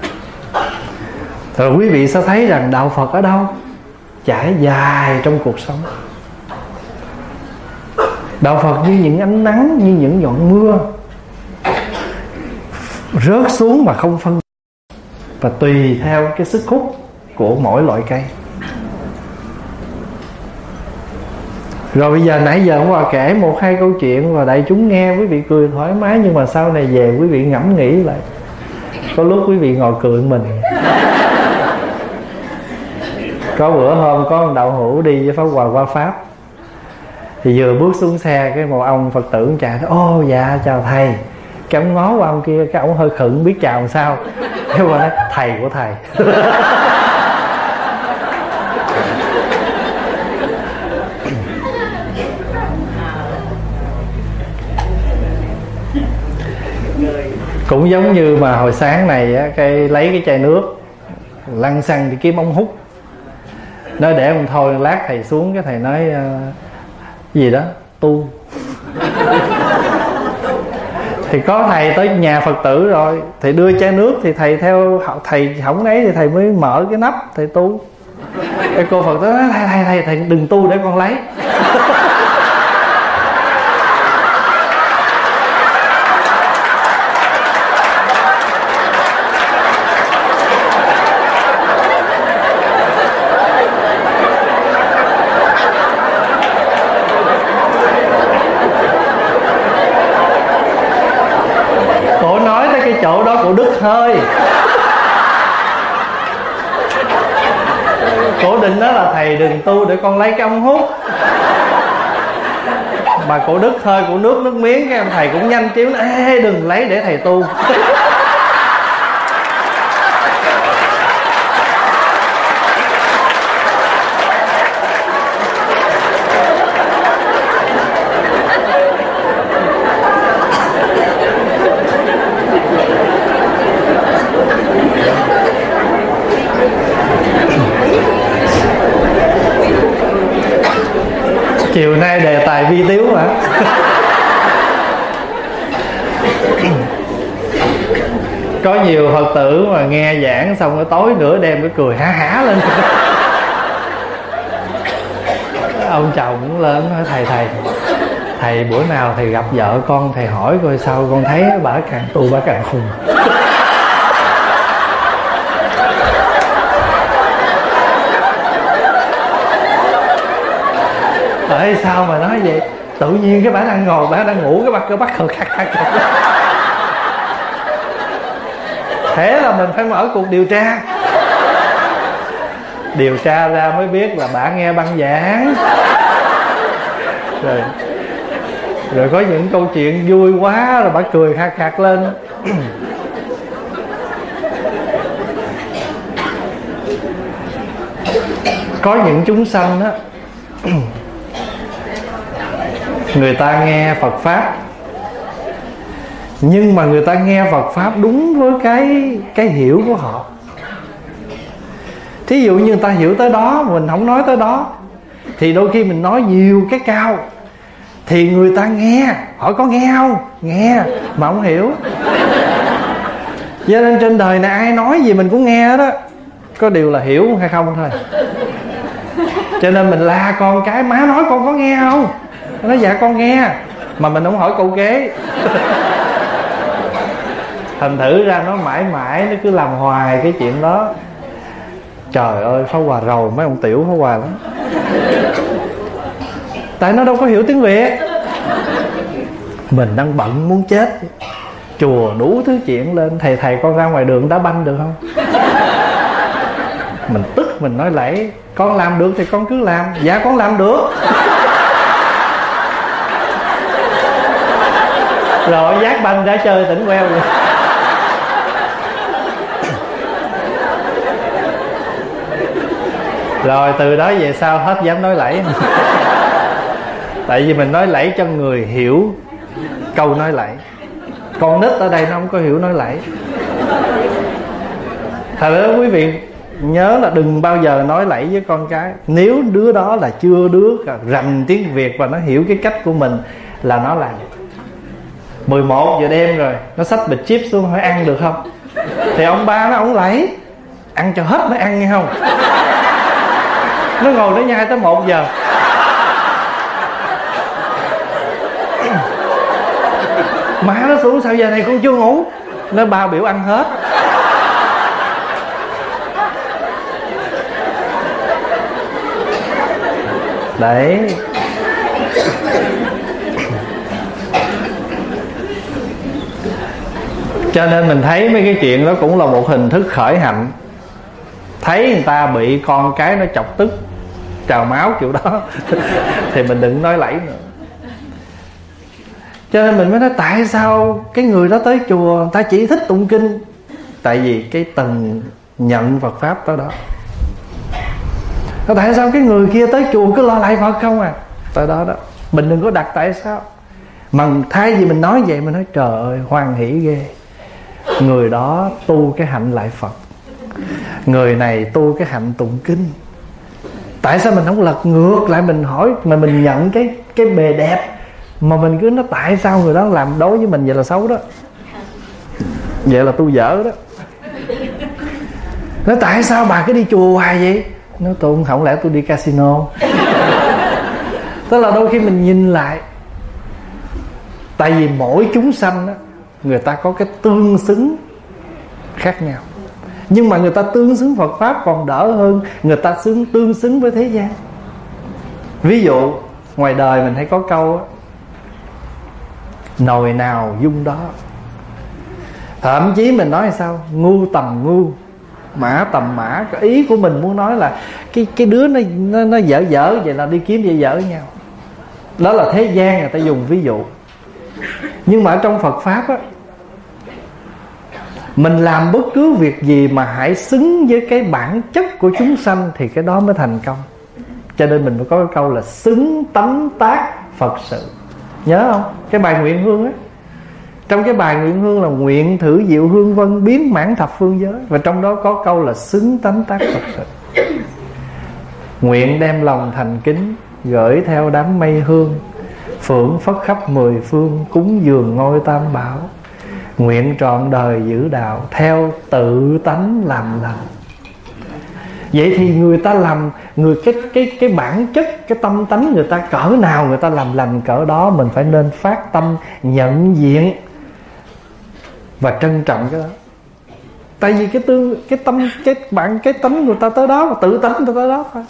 Rồi quý vị sẽ thấy rằng đạo Phật ở đâu? Trải dài trong cuộc sống. Đạo Phật như những ánh nắng, như những giọt mưa rớt xuống mà không phân, và tùy theo cái sức hút của mỗi loại cây. Rồi bây giờ nãy giờ Hòa kể một hai câu chuyện và đại chúng nghe quý vị cười thoải mái, nhưng mà sau này về quý vị ngẫm nghĩ lại, có lúc quý vị ngồi cười mình. Có bữa hôm có một đạo hữu đi với Pháp Hòa qua Pháp, thì vừa bước xuống xe, cái một ông Phật tử chạy nói: ô dạ chào thầy. Cái ông ngó qua ông kia, cái ông hơi khựng biết chào làm sao. Cái ông nói: thầy của thầy. Cũng giống như mà hồi sáng này á, cái lấy cái chai nước lăn xăng đi kiếm ống hút, nói để ông thôi lát thầy xuống. Cái thầy nói gì đó tu. Thì có thầy tới nhà Phật tử rồi, thầy đưa chai nước thì thầy theo thầy không ấy thì thầy mới mở cái nắp thầy tu. Cái cô Phật tử nói: thầy đừng tu để con lấy. Chỗ đó của Đức hơi. Cổ định đó là thầy đừng tu để con lấy cái ống hút, mà cổ Đức hơi, cổ nước miếng. Cái ông thầy cũng nhanh chiếu nói: ê đừng lấy để thầy tu. Chiều nay đề tài vi tiếu mà. Có nhiều Phật tử mà nghe giảng xong rồi tối nửa đêm cái cười hả hả lên. Ông chồng cũng lên nói thầy bữa nào thầy gặp vợ con thầy hỏi coi sao con thấy bà càng tu bà càng khùng. Tại sao mà nói vậy? Tự nhiên cái bà đang ngồi, bà đang ngủ, cái bắt khờ khạc khạc. Thế là mình phải mở cuộc điều tra. Điều tra ra mới biết là bà nghe băng giảng. Rồi có những câu chuyện vui quá rồi bà cười khạc khạc lên. Có những chúng sanh đó, người ta nghe Phật Pháp, nhưng mà người ta nghe Phật Pháp đúng với cái hiểu của họ. Thí dụ như người ta hiểu tới đó, mình không nói tới đó, thì đôi khi mình nói nhiều cái cao, thì người ta nghe, hỏi có nghe không? Nghe, mà không hiểu. Cho nên trên đời này ai nói gì mình cũng nghe đó, có điều là hiểu hay không thôi. Cho nên mình la con cái, má nói con có nghe không? Nó nói dạ con nghe, mà mình không hỏi câu kế. Thành thử ra nó mãi mãi nó cứ làm hoài cái chuyện đó. Trời ơi, Pháp Hòa rầu mấy ông tiểu Pháp Hòa lắm. Tại nó đâu có hiểu tiếng Việt. Mình đang bận muốn chết, chùa đủ thứ chuyện lên, thầy con ra ngoài đường đá banh được không? Mình tức, mình nói lẫy, con làm được thì con cứ làm. Dạ con làm được. Rồi vác banh ra chơi tỉnh queo vậy. Rồi từ đó về sau hết dám nói lẫy. Tại vì mình nói lẫy cho người hiểu câu nói lẫy. Con nít ở đây nó không có hiểu nói lẫy. Thật ra quý vị nhớ là đừng bao giờ nói lẫy với con cái. Nếu đứa đó là chưa rành tiếng Việt và nó hiểu cái cách của mình là nó làm. 11 giờ đêm rồi, nó xách bịch chip xuống hỏi ăn được không? Thì ông ba nó ông lẫy, ăn cho hết mới ăn nghe không? Nó ngồi nó nhai tới 1 giờ. Má nó xuống sao giờ này con chưa ngủ? Nó ba biểu ăn hết. Đấy. Cho nên mình thấy mấy cái chuyện đó cũng là một hình thức khởi hạnh. Thấy người ta bị con cái nó chọc tức, trào máu kiểu đó thì mình đừng nói lẫy nữa. Cho nên mình mới nói tại sao cái người đó tới chùa người ta chỉ thích tụng kinh? Tại vì cái tầng nhận Phật Pháp tới đó. Tại sao cái người kia tới chùa cứ lo lại Phật không à? Tới đó đó. Mình đừng có đặt tại sao. Mà thay vì mình nói vậy, mình nói trời ơi hoan hỷ ghê, người đó tu cái hạnh lại Phật, người này tu cái hạnh tụng kinh. Tại sao mình không lật ngược lại, mình hỏi mà mình nhận cái bề đẹp, mà mình cứ nói tại sao người đó làm đối với mình vậy là xấu đó, vậy là tu dở đó. Nói tại sao bà cứ đi chùa hoài vậy? Nói tôi không lẽ tôi đi casino. Tức là đôi khi mình nhìn lại, tại vì mỗi chúng sanh đó, người ta có cái tương xứng khác nhau. Nhưng mà người ta tương xứng Phật Pháp còn đỡ hơn người ta tương xứng với thế gian. Ví dụ ngoài đời mình hay có câu đó, nồi nào dung đó. Thậm chí mình nói sao, ngu tầm ngu, mã tầm mã. Cái ý của mình muốn nói là cái đứa nó dở vậy là đi kiếm dở nhau. Đó là thế gian người ta dùng ví dụ. Nhưng mà ở trong Phật Pháp á, mình làm bất cứ việc gì mà hãy xứng với cái bản chất của chúng sanh thì cái đó mới thành công. Cho nên mình phải có cái câu là xứng tánh tác Phật sự. Nhớ không? Cái bài nguyện hương á, trong cái bài nguyện hương là nguyện thử diệu hương vân biến mãn thập phương giới, và trong đó có câu là xứng tánh tác Phật sự. Nguyện đem lòng thành kính gửi theo đám mây hương, phưởng phất khắp 10 phương cúng dường ngôi tam bảo. Nguyện trọn đời giữ đạo theo tự tánh làm lành. Vậy thì người ta làm cái bản chất, cái tâm tánh người ta cỡ nào, người ta làm lành cỡ đó. Mình phải nên phát tâm nhận diện và trân trọng cái đó. Tại vì cái tánh người ta tới đó, và tự tánh người ta tới đó thôi.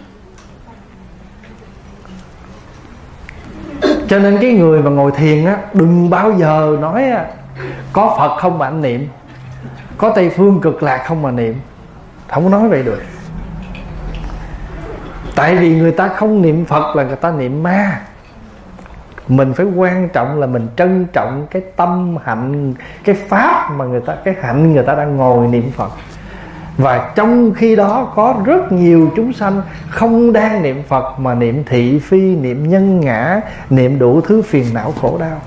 Cho nên cái người mà ngồi thiền á, đừng bao giờ nói có Phật không mà anh niệm, có Tây Phương Cực Lạc không mà niệm. Không nói vậy được. Tại vì người ta không niệm Phật là người ta niệm ma. Mình phải quan trọng là mình trân trọng cái tâm hạnh, cái pháp mà người ta, cái hạnh người ta đang ngồi niệm Phật. Và trong khi đó có rất nhiều chúng sanh không đang niệm Phật mà niệm thị phi, niệm nhân ngã, niệm đủ thứ phiền não khổ đau.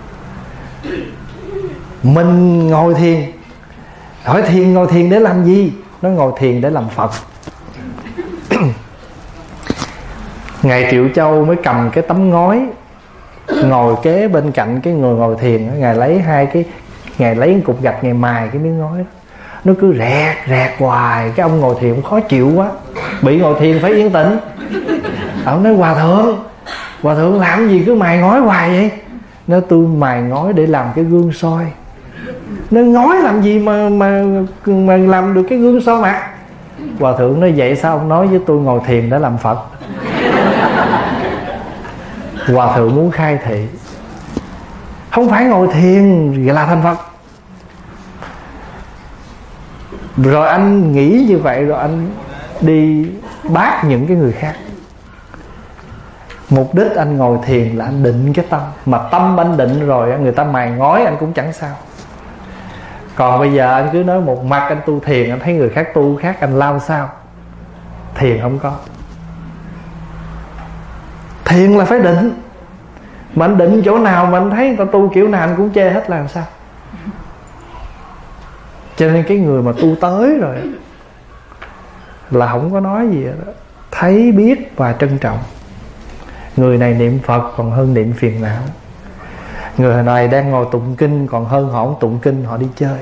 Mình ngồi thiền, hỏi thiền ngồi thiền để làm gì? Nó ngồi thiền để làm Phật. Ngài Triệu Châu mới cầm cái tấm ngói, ngồi kế bên cạnh cái người ngồi thiền. Ngài lấy Ngài lấy cục gạch, Ngài mài cái miếng ngói đó. Nó cứ rẹt hoài. Cái ông ngồi thiền khó chịu quá, bị ngồi thiền phải yên tĩnh. Ông nói Hòa thượng làm gì cứ mài ngói hoài vậy? Nói tôi mài ngói để làm cái gương soi. Nên ngói làm gì mà làm được cái gương soi mặt? Hòa thượng nói vậy sao ông nói với tôi ngồi thiền để làm Phật? Hòa thượng muốn khai thị, không phải ngồi thiền là thành Phật. Rồi anh nghĩ như vậy, rồi anh đi bác những cái người khác. Mục đích anh ngồi thiền là anh định cái tâm. Mà tâm anh định rồi, người ta mài ngói anh cũng chẳng sao. Còn bây giờ anh cứ nói một mặt anh tu thiền, anh thấy người khác tu khác, anh lao sao? Thiền không có. Thiền là phải định. Mà anh định chỗ nào mà anh thấy người ta tu kiểu nào anh cũng chê hết là làm sao? Cho nên cái người mà tu tới rồi là không có nói gì đó. Thấy biết và trân trọng. Người này niệm Phật còn hơn niệm phiền não. Người này đang ngồi tụng kinh còn hơn họ không tụng kinh, họ đi chơi.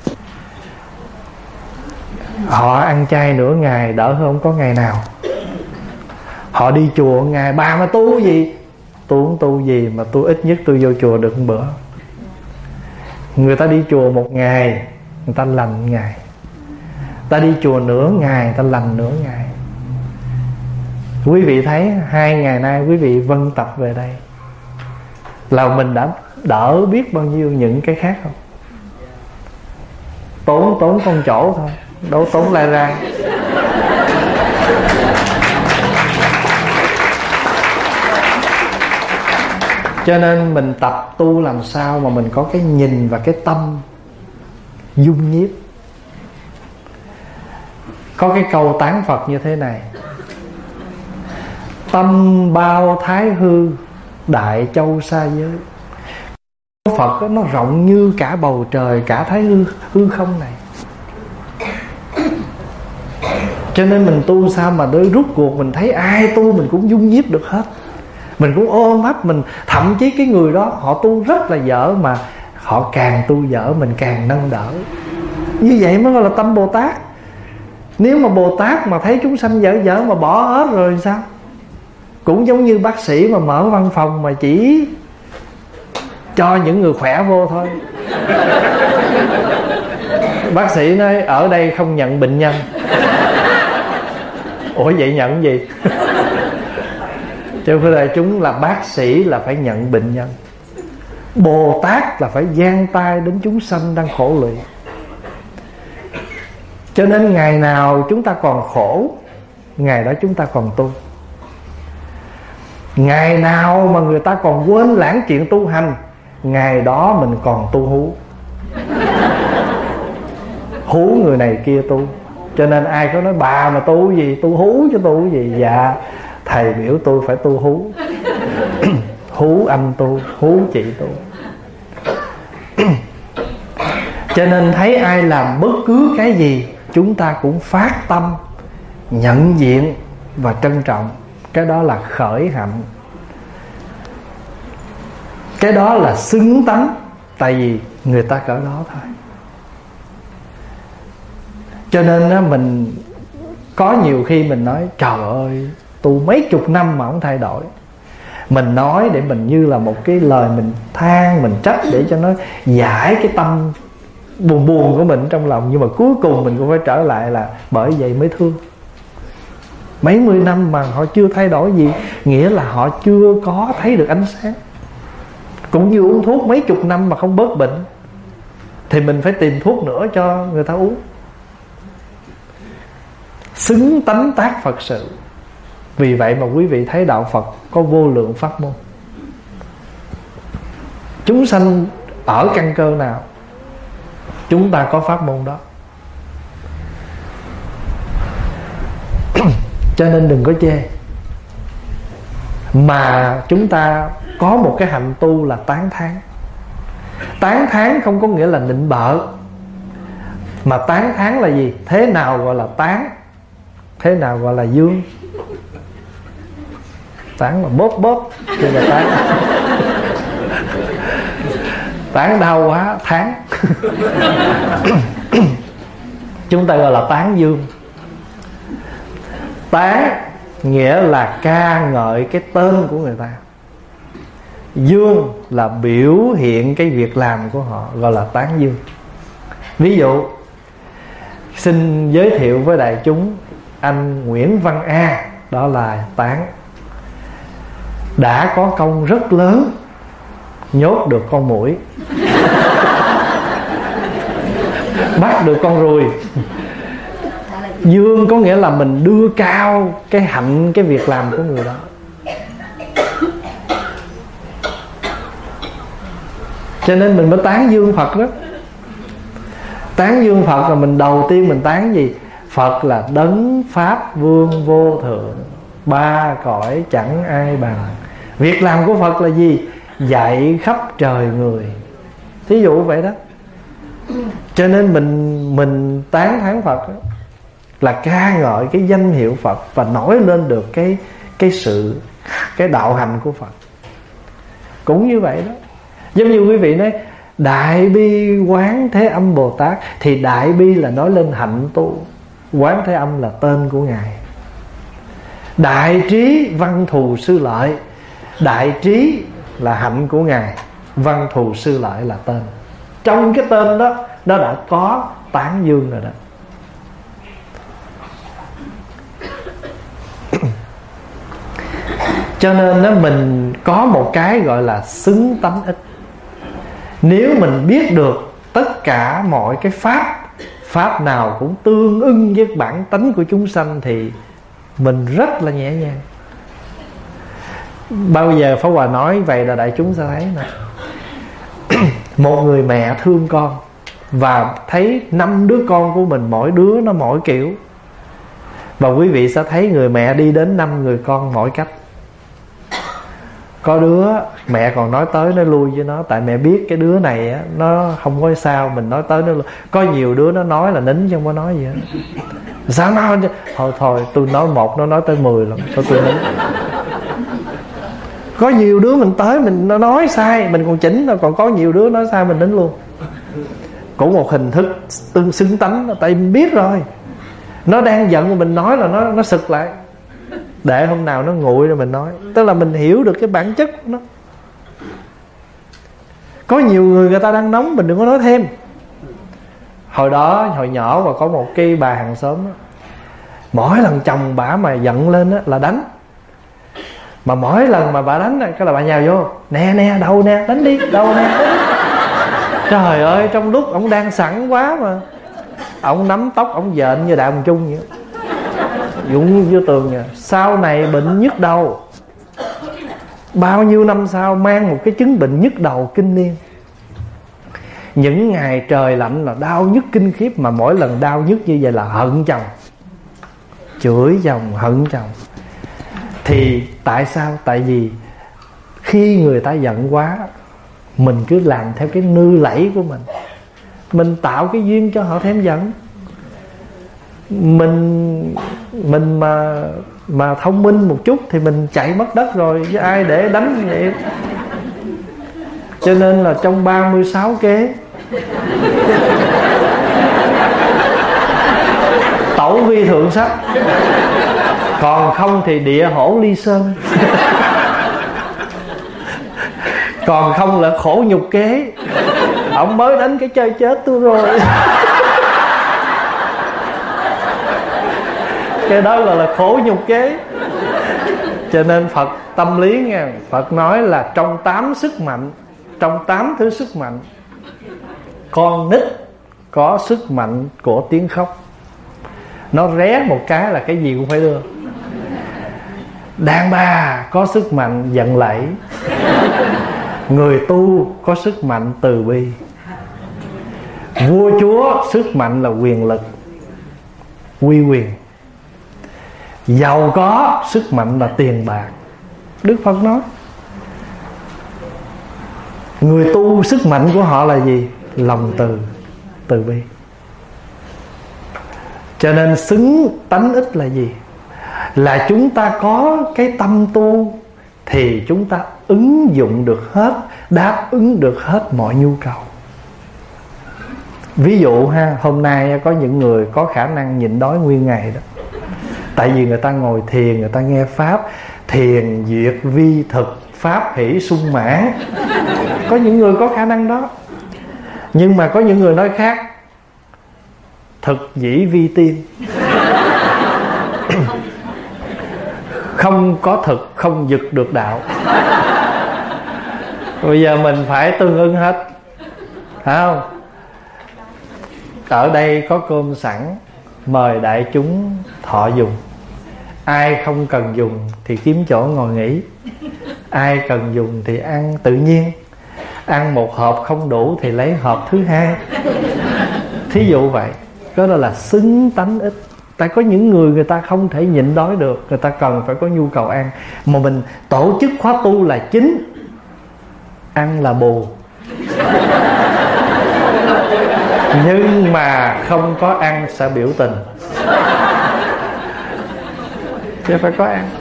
Họ ăn chay nửa ngày đỡ hơn không có ngày nào. Họ đi chùa ngày, bà mà tu gì? Tôi không tu gì mà tôi ít nhất tôi vô chùa được một bữa. Người ta đi chùa một ngày, người ta lành ngày. Ta đi chùa nửa ngày, người ta lành nửa ngày. Quý vị thấy 2 ngày nay quý vị vân tập về đây là mình đã đỡ biết bao nhiêu những cái khác không? Tốn con chỗ thôi, đâu tốn lai ra. Cho nên mình tập tu làm sao mà mình có cái nhìn và cái tâm dung nhiếp. Có cái câu tán Phật như thế này: tâm bao thái hư, đại châu xa giới. Phật đó, nó rộng như cả bầu trời, cả thái hư không này. Cho nên mình tu sao mà đôi rút cuộc mình thấy ai tu mình cũng dung nhiếp được hết. Mình cũng ôm ấp mình. Thậm chí cái người đó họ tu rất là dở, mà họ càng tu dở mình càng nâng đỡ. Như vậy mới gọi là tâm Bồ Tát. Nếu mà Bồ Tát mà thấy chúng sanh dở mà bỏ hết rồi sao? Cũng giống như bác sĩ mà mở văn phòng mà chỉ cho những người khỏe vô thôi. Bác sĩ nói ở đây không nhận bệnh nhân. Ủa vậy nhận gì? Cho nên chúng là bác sĩ là phải nhận bệnh nhân. Bồ Tát là phải giang tay đến chúng sanh đang khổ lụy. Cho nên ngày nào chúng ta còn khổ, ngày đó chúng ta còn tu. Ngày nào mà người ta còn quên lãng chuyện tu hành, ngày đó mình còn tu hú. Hú người này kia tu. Cho nên ai có nói bà mà tu gì, tu hú chứ tu gì. Dạ thầy biểu tôi phải tu hú. Hú anh tu, hú chị tu. Cho nên thấy ai làm bất cứ cái gì, chúng ta cũng phát tâm nhận diện và trân trọng. Cái đó là khởi hạnh. Cái đó là xứng tánh. Tại vì người ta cỡ đó thôi. Cho nên mình Có nhiều khi mình nói trời ơi, tu mấy chục năm mà không thay đổi. Mình nói để mình như là một cái lời mình than, mình trách để cho nó giải cái tâm buồn buồn của mình trong lòng. Nhưng mà cuối cùng mình cũng phải trở lại là bởi vậy mới thương. Mấy mươi năm mà họ chưa thay đổi gì, nghĩa là họ chưa có thấy được ánh sáng. Cũng như uống thuốc mấy chục năm mà không bớt bệnh, thì mình phải tìm thuốc nữa cho người ta uống. Xứng tánh tác Phật sự. Vì vậy mà quý vị thấy đạo Phật có vô lượng pháp môn. Chúng sanh ở căn cơ nào, chúng ta có pháp môn đó. Cho nên đừng có chê. Mà chúng ta có một cái hạnh tu là tán thán. Tán thán không có nghĩa là nịnh bợ, mà tán thán là gì? Thế nào gọi là tán, thế nào gọi là dương? Tán là bóp bóp chứ là tán. Tán đau quá thán. Chúng ta gọi là tán dương. Tán nghĩa là ca ngợi cái tên của người ta. Dương là biểu hiện cái việc làm của họ, gọi là tán dương. Ví dụ, xin giới thiệu với đại chúng anh Nguyễn Văn A, đó là tán. Đã có công rất lớn nhốt được con muỗi, bắt được con ruồi. Dương có nghĩa là mình đưa cao cái hạnh, cái việc làm của người đó. Cho nên mình mới tán dương Phật đó. Tán dương Phật là mình đầu tiên mình tán gì? Phật là đấng Pháp Vương vô thượng, ba cõi chẳng ai bằng. Việc làm của Phật là gì? Dạy khắp trời người. Thí dụ vậy đó. Cho nên mình tán thán Phật đó, là ca ngợi cái danh hiệu Phật và nổi lên được cái đạo hành của Phật. Cũng như vậy đó. Giống như quý vị nói Đại Bi Quán Thế Âm Bồ Tát, thì Đại Bi là nói lên hạnh tu, Quán Thế Âm là tên của Ngài. Đại Trí Văn Thù Sư Lợi, Đại Trí là hạnh của Ngài, Văn Thù Sư Lợi là tên. Trong cái tên đó nó đã có tán dương rồi đó. Cho nên đó, mình có một cái gọi là xứng tánh ích. Nếu mình biết được tất cả mọi cái pháp nào cũng tương ưng với bản tánh của chúng sanh, thì mình rất là nhẹ nhàng. Bao giờ Pháp Hòa nói vậy là đại chúng sẽ thấy nè. Một người mẹ thương con và thấy 5 đứa con của mình, mỗi đứa nó mỗi kiểu, và quý vị sẽ thấy người mẹ đi đến 5 người con mỗi cách. Có đứa mẹ còn nói tới nói lui với nó, tại mẹ biết cái đứa này á, nó không có sao, mình nói tới nó lui. Có nhiều đứa nó nói là nín chứ không có nói gì hết. Sao nói? Thôi tôi nói một, nó nói tới 10 lần, tôi nín. Có nhiều đứa mình tới mình nó nói sai, mình còn chỉnh, còn có nhiều đứa nói sai mình nín luôn. Cũng một hình thức tương xứng tánh đó, tại mình biết rồi. Nó đang giận mà mình nói là nó sực lại, để hôm nào nó nguội rồi mình nói. Tức là mình hiểu được cái bản chất của nó. Có nhiều người ta đang nóng, mình đừng có nói thêm. Hồi nhỏ và có một cái bà hàng xóm đó, mỗi lần chồng bả mà giận lên đó, là đánh. Mà mỗi lần mà bà đánh cái là bà nhào vô, nè đầu nè, đánh đi, đầu nè. Trời ơi, trong lúc ổng đang sẵn quá mà ổng nắm tóc ổng dện như Đại Hồng Chung vậy, dũng vô tường nha. Sau này bệnh nhức đầu, bao nhiêu năm sau mang một cái chứng bệnh nhức đầu kinh niên. Những ngày trời lạnh là đau nhức kinh khiếp, mà mỗi lần đau nhức như vậy là hận chồng, chửi chồng, hận chồng. Thì tại sao? Tại vì khi người ta giận quá, mình cứ làm theo cái nư lẫy của mình tạo cái duyên cho họ thêm giận. Mình mà thông minh một chút thì mình chạy mất đất rồi, chứ ai để đánh vậy. Cho nên là trong 36 kế Tẩu vi thượng sách, còn không thì địa hổ ly sơn. Còn không là khổ nhục kế, ông mới đánh cái chơi chết tôi rồi. Cái đó là khổ nhục kế. Cho nên Phật tâm lý nha, Phật nói là trong 8 sức mạnh, trong 8 thứ sức mạnh, con nít có sức mạnh của tiếng khóc. Nó ré một cái là cái gì cũng phải đưa. Đàn bà có sức mạnh giận lẫy. Người tu có sức mạnh từ bi. Vua chúa sức mạnh là quyền lực, uy quyền. Giàu có sức mạnh là tiền bạc. Đức Phật nói người tu sức mạnh của họ là gì? Lòng từ, từ bi. Cho nên xứng tánh ít là gì? Là chúng ta có cái tâm tu thì chúng ta ứng dụng được hết, đáp ứng được hết mọi nhu cầu. Ví dụ ha, hôm nay có những người có khả năng nhịn đói nguyên ngày đó. Tại vì người ta ngồi thiền, người ta nghe Pháp. Thiền duyệt vi thực, Pháp hỷ sung mãn. Có những người có khả năng đó. Nhưng mà có những người nói khác. Thực dĩ vi tiên. Không có thực, không giật được đạo. Bây giờ mình phải tương ưng hết, phải không? Ở đây có cơm sẵn, mời đại chúng thọ dùng. Ai không cần dùng thì kiếm chỗ ngồi nghỉ. Ai cần dùng thì ăn tự nhiên. Ăn một hộp không đủ thì lấy hộp thứ hai. Thí dụ vậy. Đó là xứng tánh ít. Tại có những người ta không thể nhịn đói được, người ta cần phải có nhu cầu ăn. Mà mình tổ chức khóa tu là chính, ăn là bù. Nhưng mà không có ăn sẽ biểu tình, chứ phải có ăn.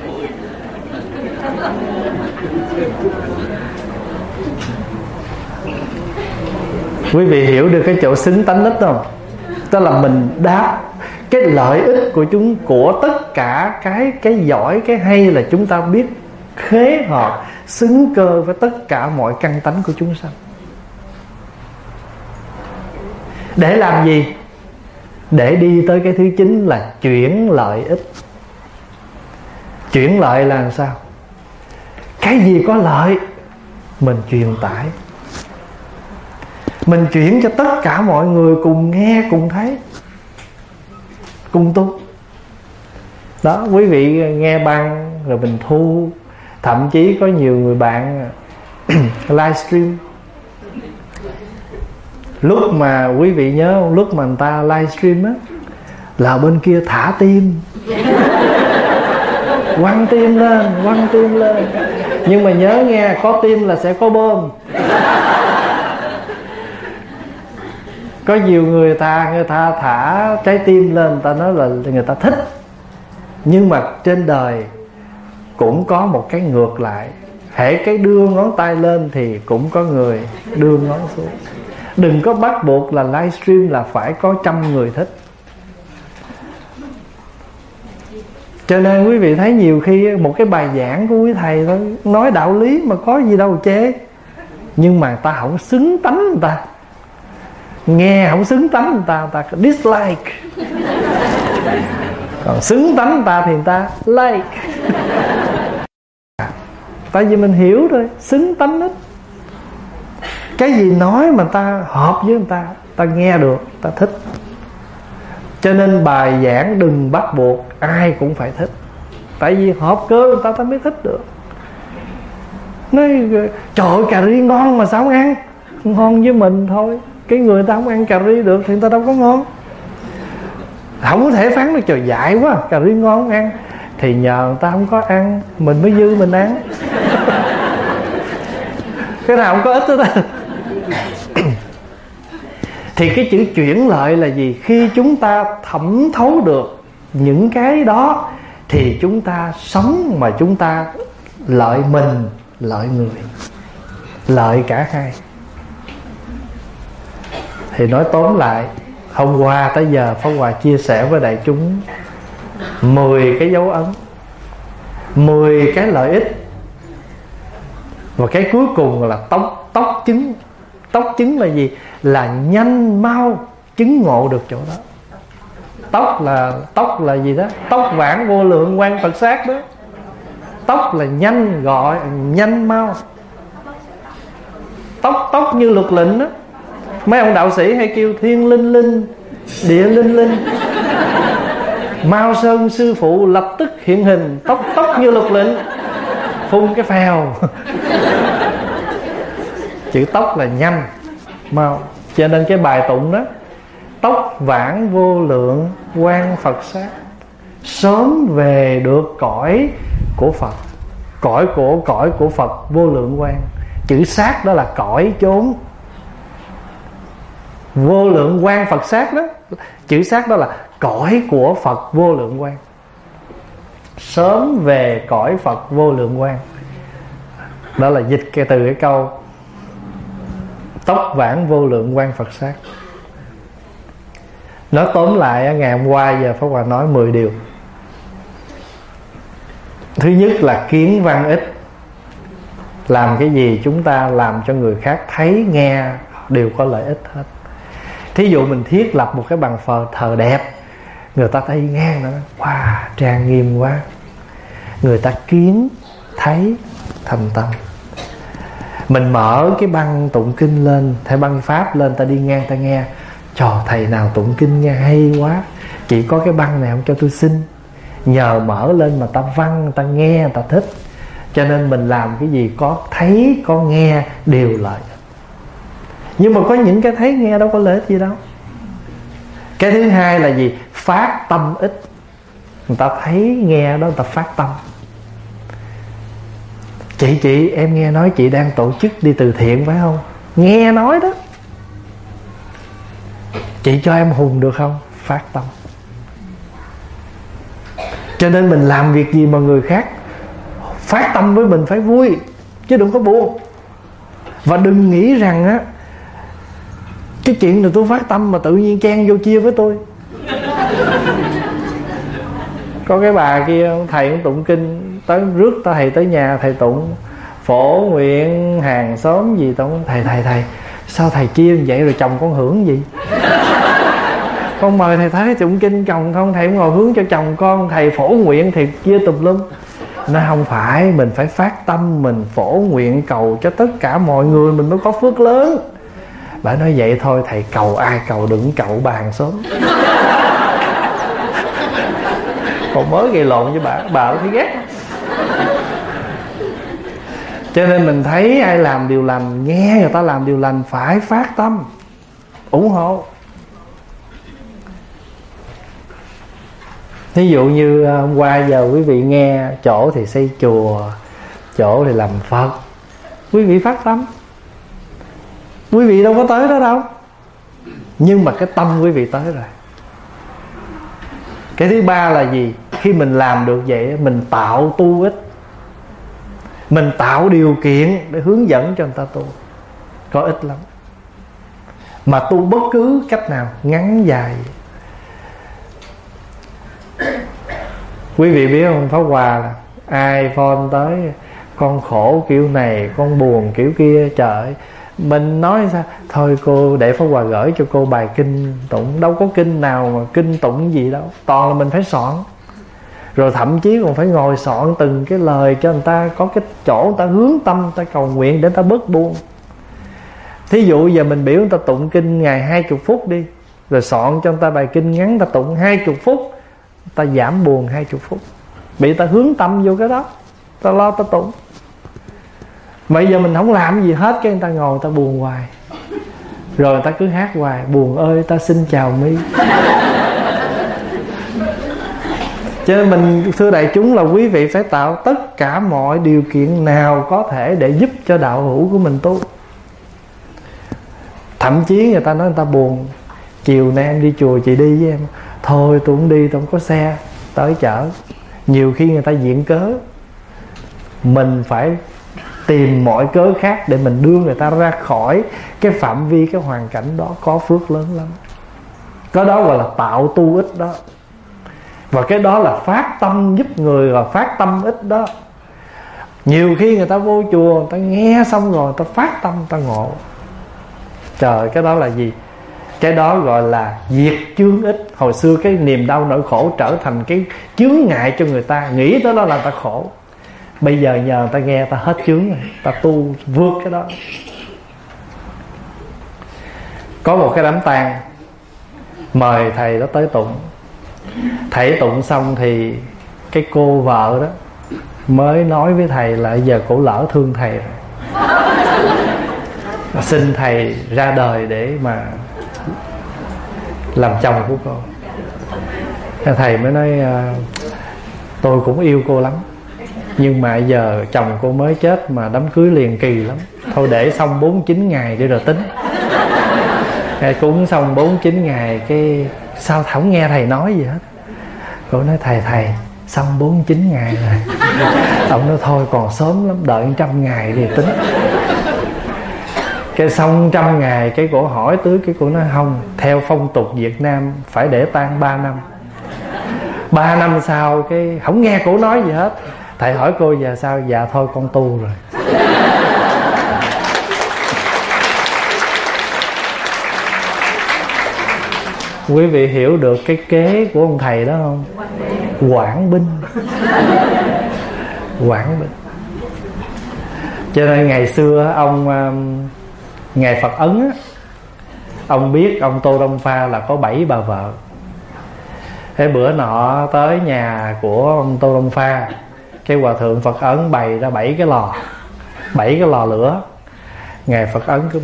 Quý vị hiểu được cái chỗ xứng tánh ít không? Tức là mình đáp cái lợi ích của chúng, của tất cả cái giỏi, cái hay là chúng ta biết khế hợp, xứng cơ với tất cả mọi căn tánh của chúng sanh. Để làm gì? Để đi tới cái thứ chính là chuyển lợi ích. Chuyển lợi là làm sao? Cái gì có lợi mình truyền tải, mình chuyển cho tất cả mọi người cùng nghe, cùng thấy, cùng tu. Đó, quý vị nghe băng rồi mình thu. Thậm chí có nhiều người bạn livestream. Lúc mà quý vị nhớ không, lúc mà người ta livestream á, là bên kia thả tim, quăng tim lên, quăng tim lên. Nhưng mà nhớ nghe, có tim là sẽ có bơm. Có nhiều người ta thả trái tim lên, người ta nói là người ta thích. Nhưng mà trên đời cũng có một cái ngược lại. Hễ cái đưa ngón tay lên thì cũng có người đưa ngón xuống. Đừng có bắt buộc là livestream là phải có 100 người thích. Cho nên quý vị thấy nhiều khi một cái bài giảng của quý thầy thôi, nói đạo lý mà có gì đâu chê. Nhưng mà ta không xứng tánh người ta, nghe không xứng tánh người ta dislike. Còn xứng tánh người ta thì người ta like. Tại vì mình hiểu rồi, xứng tánh ít. Cái gì nói mà ta hợp với người ta nghe được, ta thích. Cho nên bài giảng đừng bắt buộc ai cũng phải thích. Tại vì hợp cơ người ta mới thích được. Nói trời ơi, cà ri ngon mà sao không ăn? Ngon với mình thôi. Cái người ta không ăn cà ri được thì người ta đâu có ngon. Không có thể phán được trời dại quá, cà ri ngon không ăn. Thì nhờ người ta không có ăn, mình mới dư mình ăn. Cái nào không có ích đó ta. Thì cái chữ chuyển lợi là gì? Khi chúng ta thẩm thấu được những cái đó thì chúng ta sống mà chúng ta lợi mình, lợi người, lợi cả hai. Thì nói tóm lại, Hôm qua tới giờ Pháp Hòa chia sẻ với đại chúng 10 cái dấu ấn, 10 cái lợi ích, và cái cuối cùng là tốc chứng. Tốc chứng là gì? Là nhanh mau chứng ngộ được chỗ đó. Tốc là gì đó? Tốc vãng vô lượng quang Phật sát đó. Tốc là nhanh, gọi nhanh mau. Tốc như luật lệnh đó. Mấy ông đạo sĩ hay kêu thiên linh linh, địa linh linh, Mao Sơn sư phụ lập tức hiện hình. Tốc như luật lệnh, phun cái phèo. Chữ tốc là nhanh mau. Cho nên cái bài tụng đó: tốc vãng vô lượng quang Phật sát, sớm về được cõi của Phật. Cõi của Phật vô lượng quang. Chữ sát đó là cõi chốn. Vô lượng quang Phật sát đó, chữ sát đó là cõi của Phật vô lượng quang. Sớm về cõi Phật vô lượng quang. Đó là dịch cái từ cái câu tốc vãng vô lượng quang Phật sát. Nói tóm lại, ngày hôm qua giờ Pháp Hòa nói 10 điều. Thứ nhất là kiến văn ích. Làm cái gì chúng ta làm cho người khác thấy nghe đều có lợi ích hết. Thí dụ mình thiết lập một cái bàn thờ đẹp, người ta thấy nghe nữa, wow, trang nghiêm quá. Người ta kiến thấy thành tâm. Mình mở cái băng tụng kinh lên, hay băng pháp lên, ta đi ngang ta nghe, trời, thầy nào tụng kinh nghe hay quá, chỉ có cái băng này không cho tôi xin. Nhờ mở lên mà ta văn, ta nghe, ta thích. Cho nên mình làm cái gì có thấy, có nghe đều lợi. Nhưng mà có những cái thấy nghe đâu có lợi ích gì đâu. Cái thứ hai là gì? Phát tâm ích. Người ta thấy nghe đó, người ta phát tâm. Chị em nghe nói chị đang tổ chức đi từ thiện phải không? Nghe nói đó, chị cho em hùn được không? Phát tâm. Cho nên mình làm việc gì mà người khác phát tâm với mình phải vui, chứ đừng có buồn. Và đừng nghĩ rằng á, cái chuyện này tôi phát tâm mà tự nhiên chen vô chia với tôi. Có cái bà kia, thầy cũng tụng kinh, tới rước thầy tới nhà, thầy tụng phổ nguyện hàng xóm gì tụng. Thầy sao thầy chia như vậy rồi chồng con hưởng gì? Con mời thầy thấy tụng kinh chồng không, thầy cũng ngồi hướng cho chồng con. Thầy phổ nguyện thì chia tùm lum. Nó không phải, mình phải phát tâm, mình phổ nguyện cầu cho tất cả mọi người, mình mới có phước lớn. Bà nói vậy thôi thầy cầu ai cầu, đừng cầu bà hàng xóm. Còn mới gây lộn với bà thấy ghét. Cho nên mình thấy ai làm điều lành, nghe người ta làm điều lành, phải phát tâm ủng hộ. Ví dụ như hôm qua giờ quý vị nghe chỗ thì xây chùa, chỗ thì làm Phật, quý vị phát tâm. Quý vị đâu có tới đó đâu, nhưng mà cái tâm quý vị tới rồi. Cái thứ ba là gì? Khi mình làm được vậy, mình tạo tu ích, mình tạo điều kiện để hướng dẫn cho người ta tu, có ích lắm. Mà tu bất cứ cách nào, ngắn dài. Quý vị biết không, Pháp Hòa là ai phone tới con khổ kiểu này, con buồn kiểu kia, trời, mình nói sao? Thôi cô để Pháp Hòa gửi cho cô bài kinh tụng. Đâu có kinh nào mà kinh tụng gì đâu, toàn là mình phải soạn. Rồi thậm chí còn phải ngồi soạn từng cái lời cho người ta có cái chỗ người ta hướng tâm, người ta cầu nguyện để người ta bớt buồn. Thí dụ giờ mình biểu người ta tụng kinh ngày 20 phút đi, rồi soạn cho người ta bài kinh ngắn, người ta tụng 20 phút, ta giảm buồn 20 phút. Bị ta hướng tâm vô cái đó, ta lo ta tụng. Bây giờ mình không làm gì hết, cái người ta ngồi người ta buồn hoài. Rồi người ta cứ hát hoài, buồn ơi ta xin chào mi. Cho nên mình thưa đại chúng là quý vị phải tạo tất cả mọi điều kiện nào có thể để giúp cho đạo hữu của mình tu. Thậm chí người ta nói người ta buồn, chiều nay em đi chùa chị đi với em. Thôi tôi không đi, tôi không có xe tới chở. Nhiều khi người ta viện cớ, mình phải tìm mọi cớ khác để mình đưa người ta ra khỏi cái phạm vi, cái hoàn cảnh đó, có phước lớn lắm. Cái đó gọi là tạo tu ích đó. Và cái đó là phát tâm giúp người, và phát tâm ích đó. Nhiều khi người ta vô chùa, người ta nghe xong rồi người ta phát tâm, người ta ngộ. Trời, cái đó là gì? Cái đó gọi là diệt chướng ích. Hồi xưa cái niềm đau nỗi khổ trở thành cái chướng ngại cho người ta, nghĩ tới đó là người ta khổ. Bây giờ nhờ người ta nghe, người ta hết chướng rồi, người ta tu vượt cái đó. Có một cái đám tang, mời thầy đó tới tụng. Thầy tụng xong thì cái cô vợ đó mới nói với thầy là giờ cổ lỡ thương thầy rồi, xin thầy ra đời để mà làm chồng của cô. Thầy mới nói tôi cũng yêu cô lắm, nhưng mà giờ chồng cô mới chết mà đám cưới liền kỳ lắm, thôi để xong 49 ngày đi rồi tính. Cúng xong 49 ngày cái sao không nghe thầy nói gì hết. Cô nói thầy xong 49 ngày rồi. Ông nói thôi còn sớm lắm, đợi 100 ngày thì tính. Cái xong 100 ngày cái cổ hỏi tới, cái cổ nói không, theo phong tục Việt Nam phải để tang 3 năm. 3 năm sau cái không nghe cổ nói gì hết. Thầy hỏi cô giờ sao? Dạ thôi con tu rồi. Quý vị hiểu được cái kế của ông thầy đó không? Quản binh. Quản binh. Cho nên ngày xưa ông Ngài Phật Ấn á, ông biết ông Tô Đông Pha là có 7 bà vợ. Thế bữa nọ tới nhà của ông Tô Đông Pha, cái hòa thượng Phật Ấn bày ra 7 cái lò, 7 cái lò lửa. Ngài Phật Ấn cứ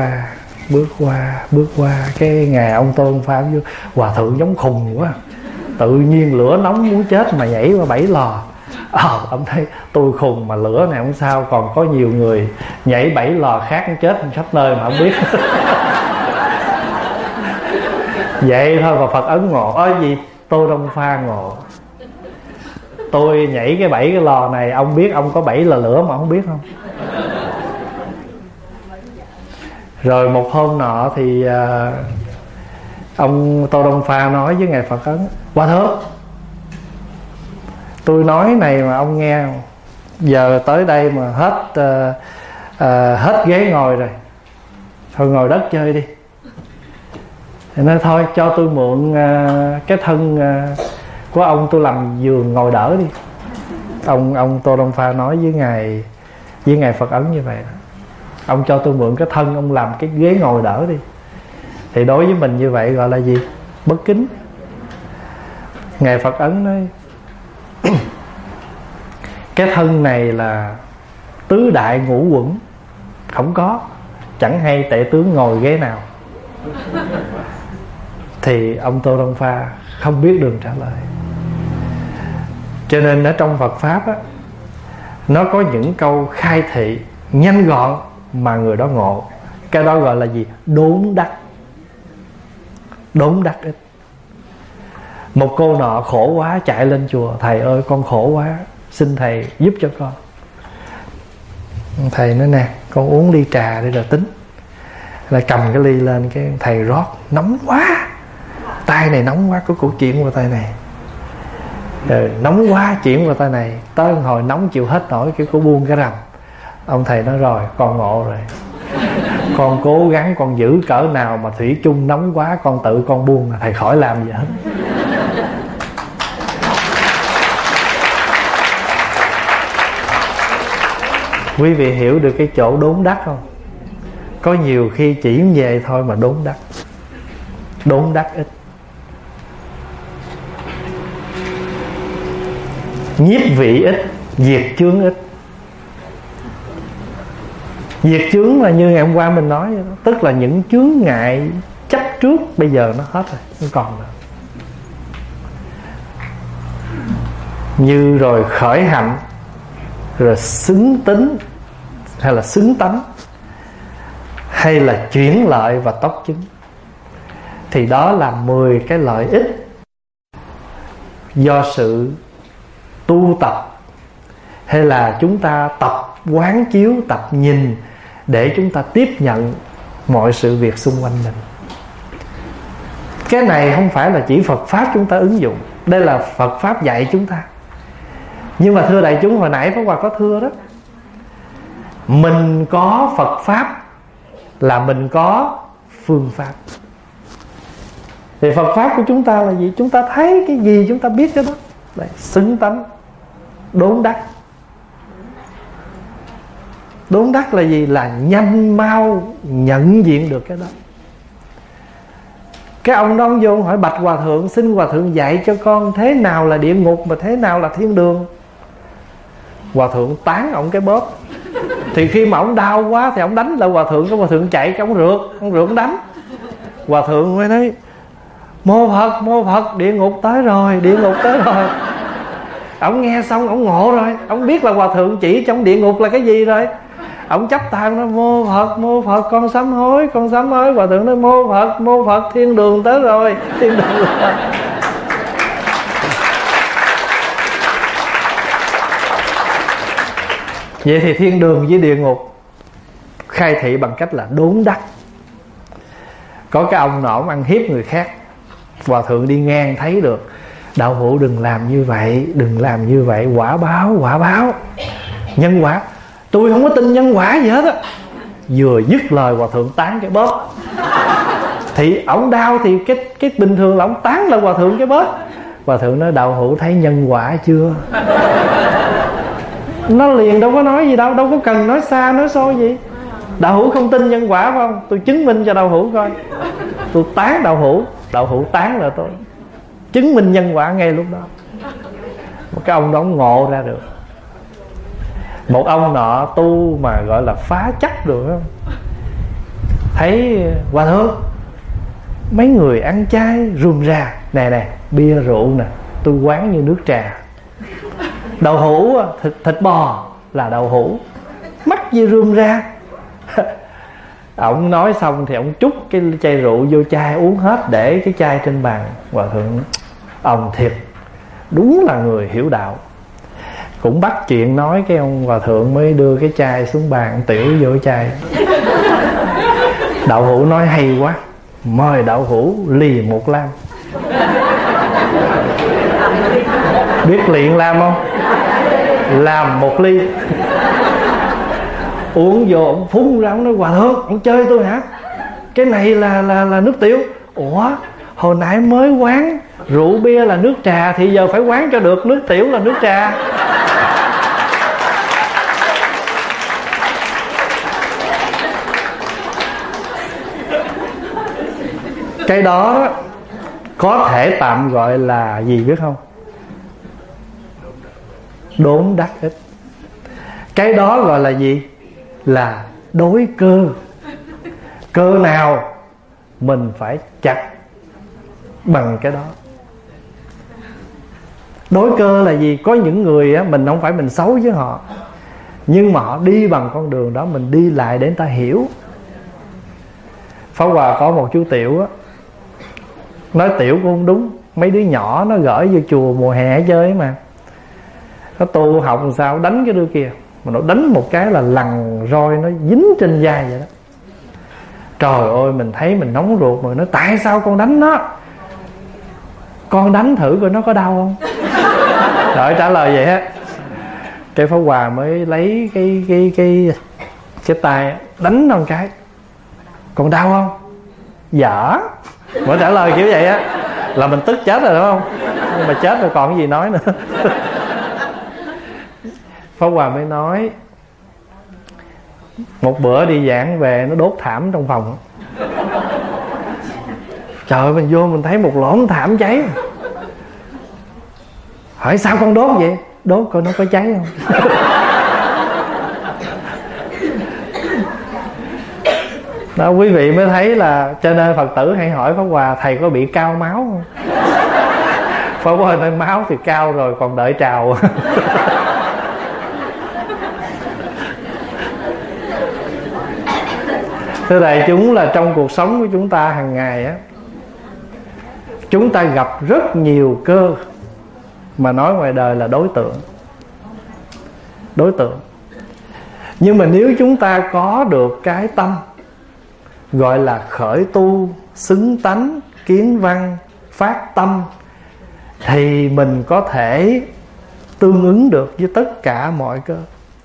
bước qua cái ngày ông Tô Đông Pha vô, hòa thượng giống khùng quá, tự nhiên lửa nóng muốn chết mà nhảy qua 7 lò. Ông thấy tôi khùng mà lửa này không sao, còn có nhiều người nhảy 7 lò khác chết khắp nơi mà không biết. Vậy thôi mà Phật Ấn ngộ. Gì Tô Đông Pha ngộ. Tôi nhảy cái 7 cái lò này, ông biết ông có 7 lò lửa mà không biết không? Rồi một hôm nọ thì ông Tô Đông Pha nói với Ngài Phật Ấn: Hòa thượng, tôi nói này mà ông nghe không? Giờ tới đây mà hết ghế ngồi rồi, thôi ngồi đất chơi đi. Thì nói thôi cho tôi mượn cái thân của ông, tôi làm giường ngồi đỡ đi. Ông Tô Đông Pha nói với ngài Phật Ấn như vậy đó. Ông cho tôi mượn cái thân, ông làm cái ghế ngồi đỡ đi. Thì đối với mình như vậy gọi là gì? Bất kính. Ngài Phật Ấn nói cái thân này là tứ đại ngũ uẩn, không có, chẳng hay tể tướng ngồi ghế nào. Thì ông Tô Đông Pha không biết đường trả lời. Cho nên ở trong Phật Pháp á, nó có những câu khai thị nhanh gọn mà người đó ngộ. Cái đó gọi là gì? Đốn đắc. Đốn đắc ích. Một cô nọ khổ quá chạy lên chùa: Thầy ơi con khổ quá, xin thầy giúp cho con. Thầy nói nè, con uống ly trà đi rồi tính. Là cầm cái ly lên, cái thầy rót. Nóng quá, tay này nóng quá, có cổ chuyển qua tay này. Rồi nóng quá chuyển qua tay này. Tới hồi nóng chịu hết nổi, cái cổ buông cái rầm. Ông thầy nói rồi, con ngộ rồi. Con cố gắng con giữ cỡ nào mà thủy chung nóng quá, con tự con buông là thầy khỏi làm gì hết. Quý vị hiểu được cái chỗ đốn đắc không? Có nhiều khi chỉ về thôi mà đốn đắc. Đốn đắc ích. Nhiếp vị ích, diệt chướng ích. Diệt chướng là như ngày hôm qua mình nói, tức là những chướng ngại chấp trước bây giờ nó hết rồi, không còn nữa. Như rồi khởi hạnh, rồi xứng tính hay là xứng tánh, hay là chuyển lợi và tốc chứng. Thì đó là 10 cái lợi ích do sự tu tập, hay là chúng ta tập quán chiếu, tập nhìn để chúng ta tiếp nhận mọi sự việc xung quanh mình. Cái này không phải là chỉ Phật Pháp chúng ta ứng dụng, đây là Phật Pháp dạy chúng ta. Nhưng mà thưa đại chúng, hồi nãy Pháp Hòa có thưa đó, mình có Phật Pháp là mình có phương pháp. Thì Phật Pháp của chúng ta là gì? Chúng ta thấy cái gì chúng ta biết cái đó. Đấy, xứng tánh, đốn đắc. Đốn đắc là gì? Là nhanh mau nhận diện được cái đó. Cái ông đó vô hỏi: bạch hòa thượng, xin hòa thượng dạy cho con thế nào là địa ngục mà thế nào là thiên đường. Hòa thượng tán ổng cái bóp. Thì khi mà ổng đau quá thì ổng đánh lại hòa thượng, cái hòa thượng chạy cái ổng rượt đánh. Hòa thượng mới nói: mô Phật, địa ngục tới rồi, địa ngục tới rồi. Ổng nghe xong ổng ngộ rồi, ổng biết là hòa thượng chỉ trong địa ngục là cái gì rồi. Ổng chắp tay nói: mô Phật, con sám hối. Hòa thượng nói: mô Phật, thiên đường tới rồi, thiên đường rồi. Vậy thì thiên đường với địa ngục khai thị bằng cách là đốn đắc. Có cái ông nọ ông ăn hiếp người khác, hòa thượng đi ngang thấy được: đạo hữu đừng làm như vậy, đừng làm như vậy, quả báo, nhân quả. Tôi không có tin nhân quả gì hết á. Vừa dứt lời hòa thượng tán cái bóp. Thì ổng đau thì cái bình thường là ổng tán là hòa thượng cái bóp. Hòa thượng nói: đạo hữu thấy nhân quả chưa? Nó liền đâu có nói gì đâu, đâu có cần nói xa nói xôi gì. Đạo hữu không tin nhân quả phải không? Tôi chứng minh cho đạo hữu coi. Tôi tán đạo hữu tán là tôi chứng minh nhân quả ngay lúc đó. Một cái ông đó ngộ ra được. Một ông nọ tu mà gọi là phá chấp được không? Thấy hòa thượng, mấy người ăn chay rườm rà, nè bia rượu nè, tôi quán như nước trà. Đậu hũ thịt bò là đậu hũ, mắc gì rườm rà. Ông nói xong thì ông trút cái chai rượu vô chai uống hết, để cái chai trên bàn. Hòa thượng: ông thiệt, đúng là người hiểu đạo. Cũng bắt chuyện nói, cái ông hòa thượng mới đưa cái chai xuống bàn, tiểu vô cái chai. Đạo hữu nói hay quá, mời đạo hữu lì một lam. Biết luyện lam không? Làm một ly. Uống vô ông phun ra, ông nói: hòa thượng, ông chơi tôi hả? Cái này là nước tiểu. Ủa, hồi nãy mới quán rượu bia là nước trà, thì giờ phải quán cho được nước tiểu là nước trà. Cái đó có thể tạm gọi là gì biết không? Đốn đắc ích. Cái đó gọi là gì? Là đối cơ. Cơ nào mình phải chặt bằng cái đó. Đối cơ là gì? Có những người á, mình không phải mình xấu với họ, nhưng mà họ đi bằng con đường đó, mình đi lại để người ta hiểu. Pháp Hòa có một chú Tiểu á, nói Tiểu cũng không đúng. Mấy đứa nhỏ nó gửi vô chùa mùa hè chơi mà, nó tu học làm sao đánh cái đứa kia, mà nó đánh một cái là lằn roi nó dính trên vai vậy đó. Trời ơi, mình thấy mình nóng ruột mà. Nó: tại sao con đánh nó? Con đánh thử coi nó có đau không? Rồi trả lời vậy á. Cái Pháp Hòa mới lấy cái tay đánh nó một cái: còn đau không? Dạ. Mới trả lời kiểu vậy á là mình tức chết rồi đúng không? Nhưng mà chết rồi còn cái gì nói nữa. Pháp Hòa mới nói: một bữa đi giảng về, nó đốt thảm trong phòng. Trời ơi, mình vô mình thấy một lỗ thảm cháy. Hỏi: sao con đốt vậy? Đốt coi nó có cháy không. Đó, quý vị mới thấy là cho nên Phật tử hay hỏi Pháp Hòa: thầy có bị cao máu không? Pháp Hòa nói: máu thì cao rồi, còn đợi trào. Thưa đại chúng, là trong cuộc sống của chúng ta hàng ngày á, chúng ta gặp rất nhiều cơ, mà nói ngoài đời là đối tượng. Nhưng mà nếu chúng ta có được cái tâm gọi là khởi tu xứng tánh kiến văn, phát tâm, thì mình có thể tương ứng được với tất cả mọi cơ.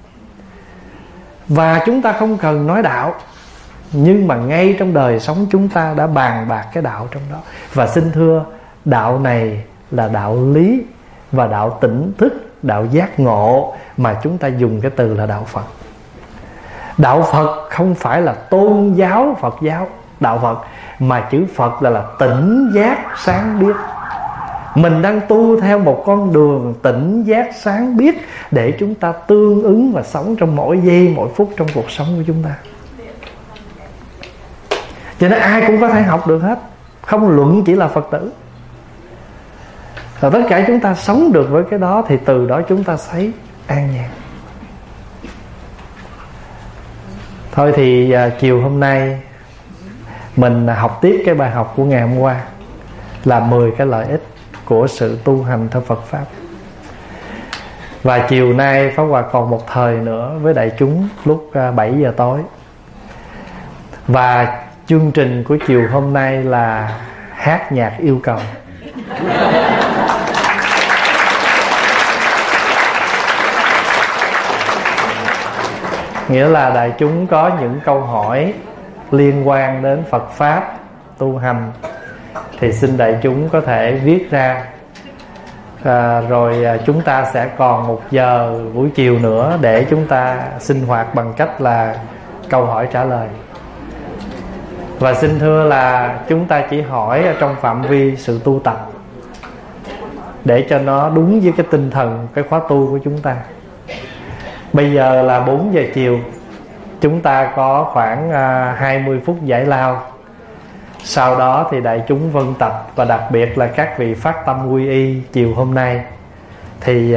Và chúng ta không cần nói đạo, nhưng mà ngay trong đời sống chúng ta đã bàn bạc cái đạo trong đó. Và xin thưa, đạo này là đạo lý và đạo tỉnh thức, đạo giác ngộ, mà chúng ta dùng cái từ là đạo Phật. Đạo Phật không phải là tôn giáo Phật giáo, đạo Phật, mà chữ Phật là tỉnh giác sáng biết. Mình đang tu theo một con đường tỉnh giác sáng biết để chúng ta tương ứng và sống trong mỗi giây mỗi phút trong cuộc sống của chúng ta. Cho nên ai cũng có thể học được hết, không luận chỉ là Phật tử. Và tất cả chúng ta sống được với cái đó, thì từ đó chúng ta thấy an nhàn. Thôi thì chiều hôm nay mình học tiếp cái bài học của ngày hôm qua, là 10 cái lợi ích của sự tu hành theo Phật Pháp. Và chiều nay Pháp Hòa còn một thời nữa với đại chúng lúc 7 giờ tối. Và chương trình của chiều hôm nay là hát nhạc yêu cầu. Nghĩa là đại chúng có những câu hỏi liên quan đến Phật Pháp, tu hành, thì xin đại chúng có thể viết ra. Rồi chúng ta sẽ còn 1 giờ buổi chiều nữa để chúng ta sinh hoạt bằng cách là câu hỏi trả lời. Và xin thưa là chúng ta chỉ hỏi ở trong phạm vi sự tu tập, để cho nó đúng với cái tinh thần, cái khóa tu của chúng ta. Bây giờ là 4 giờ chiều, chúng ta có khoảng 20 phút giải lao. Sau đó thì đại chúng vân tập, và đặc biệt là các vị phát tâm quy y chiều hôm nay thì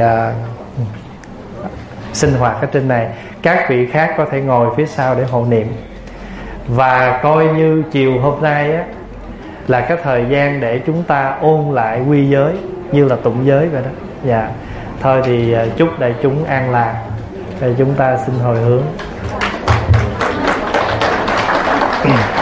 sinh hoạt ở trên này. Các vị khác có thể ngồi phía sau để hộ niệm. Và coi như chiều hôm nay á, là cái thời gian để chúng ta ôn lại quy giới, như là tụng giới vậy đó. Dạ. Thôi thì chúc đại chúng an lạc. Thì chúng ta xin hồi hướng.